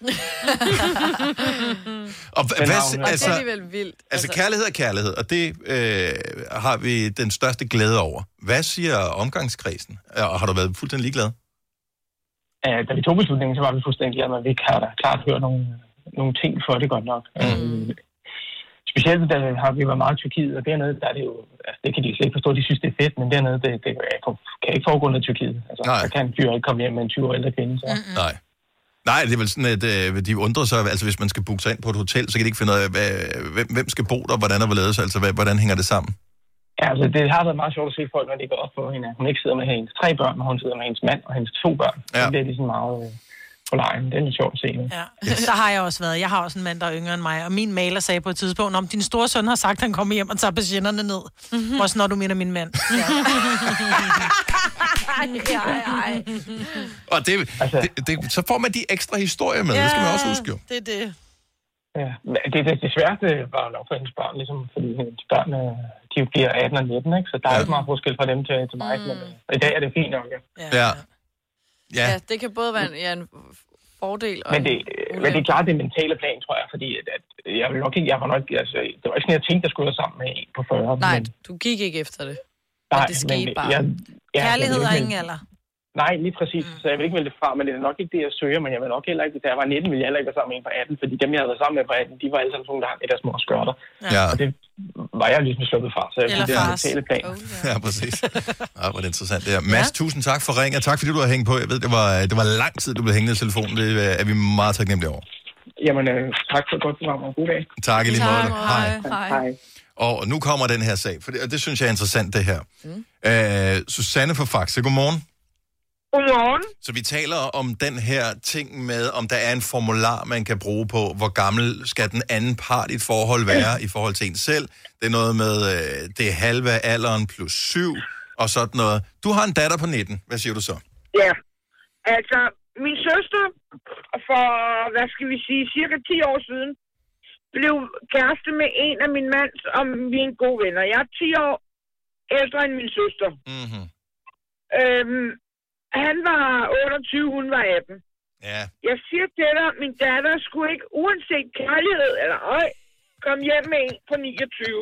Og det er alligevel vildt. Altså kærlighed er kærlighed, og det har vi den største glæde over. Hvad siger omgangskredsen? Og har du været fuldstændig ligeglad? Da vi tog beslutningen, så var vi fuldstændig glade, men vi har da klart hørt nogle ting for det godt nok. Specielt da har vi været meget i Tyrkiet, og dernede, der er det jo, altså, det kan de slet ikke forstå, de synes det er fedt, men dernede, det kan ikke foregå noget i Tyrkiet. Altså, der kan en fyr ikke komme hjem med en 20 år ældre kvinde. Så. Nej, det er vel sådan, at de undrer sig, altså hvis man skal booke sig ind på et hotel, så kan de ikke finde ud af, hvem skal bo der, hvordan og hvorledes, altså hvordan hænger det sammen? Ja, altså det har været meget sjovt at se folk, når de går op på hende. Hun ikke sidder med hendes 3 børn, men hun sidder med hendes mand og hendes 2 børn. Ja. Det er ligesom meget på lejen. Det er lidt sjovt at se. Ja, der har jeg også været. Jeg har også en mand, der er yngre end mig, og min maler sagde på et tidspunkt, om din store søn har sagt, at han kommer hjem og tager patienterne ned. Også når du mener min mand. Ja. Og så får man de ekstra historier med, det skal man også huske jo. Det er det. Ja, det sværeste var nok for hendes børn, ligesom, fordi hendes børn, de bliver 18 og 19, ikke? Så der er ikke meget forskel fra dem til mig, men i dag er det fint nok, Ja. Ja, det kan både være en fordel og men det er klart det mentale plan, tror jeg, fordi at jeg var nok, altså, det var ikke sådan, jeg tænkte, jeg skulle være sammen med en på 40. Nej, men, du gik ikke efter det. nej, det skete bare. Kærlighed er ingen alder. Nej, lige præcis. Så jeg vil ikke vælge det fra, men det er nok ikke det, jeg søger, men jeg vil nok heller ikke, da jeg var 19, ville jeg heller ikke være sammen med en på 18, fordi dem, jeg havde været sammen med på 18, de var alle sammen sådan, der har et af små skørter. Ja. Og det var jeg ligesom sluppet fra, så jeg ville det mentale plan. Ja, præcis. Hvor er det interessant det her. Mads, tusind tak for ringen, og tak fordi du har hængt på. Jeg ved, det var lang tid, du blev hængende i telefonen. Det er vi meget taknemmelige over. Jamen, tak for et godt program, og god dag. Tak i lige måde. Hej. Og nu kommer den her sag, for det synes jeg er interessant, det her. Susanne fra Faxe, godmorgen. Godmorgen. Så vi taler om den her ting med, om der er en formular, man kan bruge på, hvor gammel skal den anden part i et forhold være i forhold til en selv. Det er noget med, det er halve alderen plus 7 og sådan noget. Du har en datter på 19. Hvad siger du så? Ja, altså min søster for, hvad skal vi sige, cirka 10 år siden, blev kæreste med en af min mands og mine gode venner. Jeg er 10 år ældre end min søster. Mm-hmm. Han var 28, hun var 18. Ja. Jeg siger til dig, min datter skulle ikke, uanset kærlighed eller komme hjem med en på 29.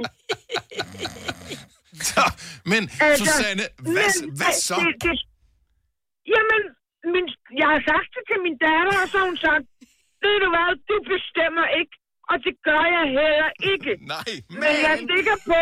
Men altså, Susanne, hvad så? Jamen, jeg har sagt det til min datter, og så har hun sagt, ved du hvad, du bestemmer ikke, og det gør jeg heller ikke. Nej, men jeg stikker på.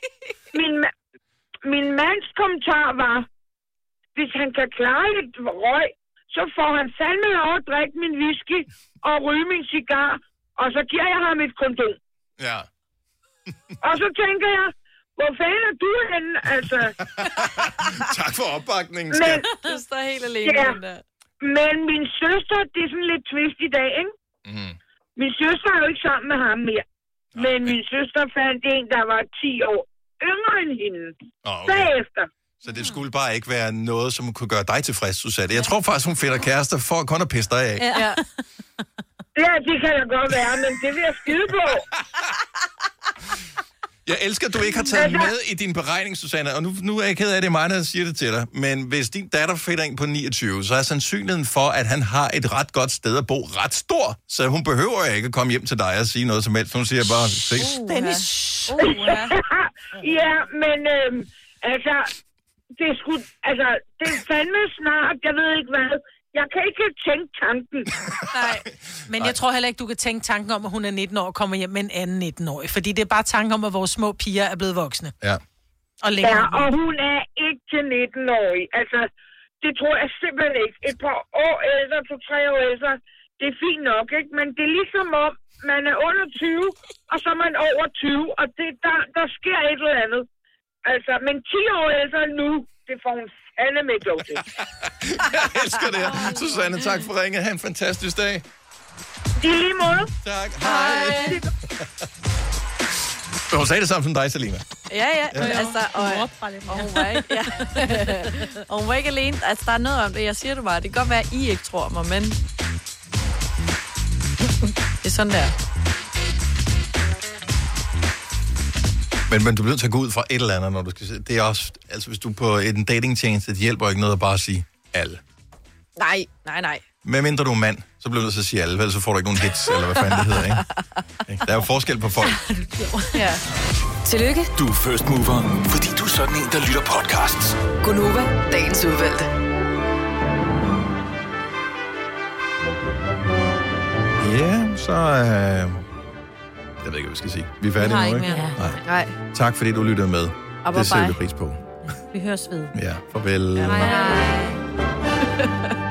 Min mands kommentar var, hvis han kan klare lidt røg, så får han fandme lov at drikke min whisky og ryge min cigar, og så giver jeg ham et kondom. Ja. Og så tænker jeg, hvor fanden er du henne, altså? Tak for opbakningen, skat. Du står helt alene ja. der. Men min søster, det er sådan lidt twist i dag, ikke? Mm. Min søster er jo ikke sammen med ham mere. Men min søster fandt en, der var 10 år yngre end hende. Bagefter. Så det skulle bare ikke være noget, som kunne gøre dig tilfreds, Susanne. Jeg tror faktisk, hun finder kærester for kun at pisse dig af. Ja. Ja, det kan da godt være, men det vil jeg skide på. Jeg elsker, at du ikke har taget med i din beregning, Susanne, og nu er jeg ked af, at det er mig, der siger det til dig. Men hvis din datter finder en på 29, så er sandsynligheden for, at han har et ret godt sted at bo ret stor. Så hun behøver ikke at komme hjem til dig og sige noget som helst. Hun siger bare, ses. Dennis. Ja, men altså, det er fandme snart, jeg ved ikke hvad. Jeg kan ikke tænke tanken. Nej, men jeg tror heller ikke, du kan tænke tanken om, at hun er 19 år og kommer hjem med en anden 19-årig. Fordi det er bare tanken om, at vores små piger er blevet voksne. Ja. Og hun er ikke til 19-årig. Altså, det tror jeg simpelthen ikke. Et par år ældre, 2-3 år ældre, det er fint nok, ikke? Men det er ligesom om, man er under 20, og så er man over 20, og der sker et eller andet. Altså, men 10 år ældre nu, det får hun fandme ikke lov til. Jeg elsker det her. Susanne, tak for ringet. Ha' en fantastisk dag. I lige måde. Tak. Hej. Hun sagde det samme som dig, Selina. Ja. Altså, og hun var ikke alene. Altså, der er noget om det. Jeg siger det bare. Det kan godt være, at I ikke tror mig, men det er sådan der. Men du bliver nødt til at gå ud fra et eller andet, når du skal se. Det er også, altså hvis du er på en datingtjeneste, det hjælper ikke noget at bare sige alle. Nej. Med mindre du er mand, så bliver du nødt til at sige alle, ellers så får du ikke nogen hits, eller hvad fanden det hedder, ikke? Der er jo forskel på folk. Ja. Tillykke. Du er first mover, fordi du er sådan en, der lytter podcasts. Gunova, dagens udvalgte. Ja, så jeg ved ikke, hvad vi skal sige. Vi er færdige nu, ikke? Nej. Tak fordi du lyttede med. Det sætter vi pris på. Vi høres ved. Ja, farvel. Hej.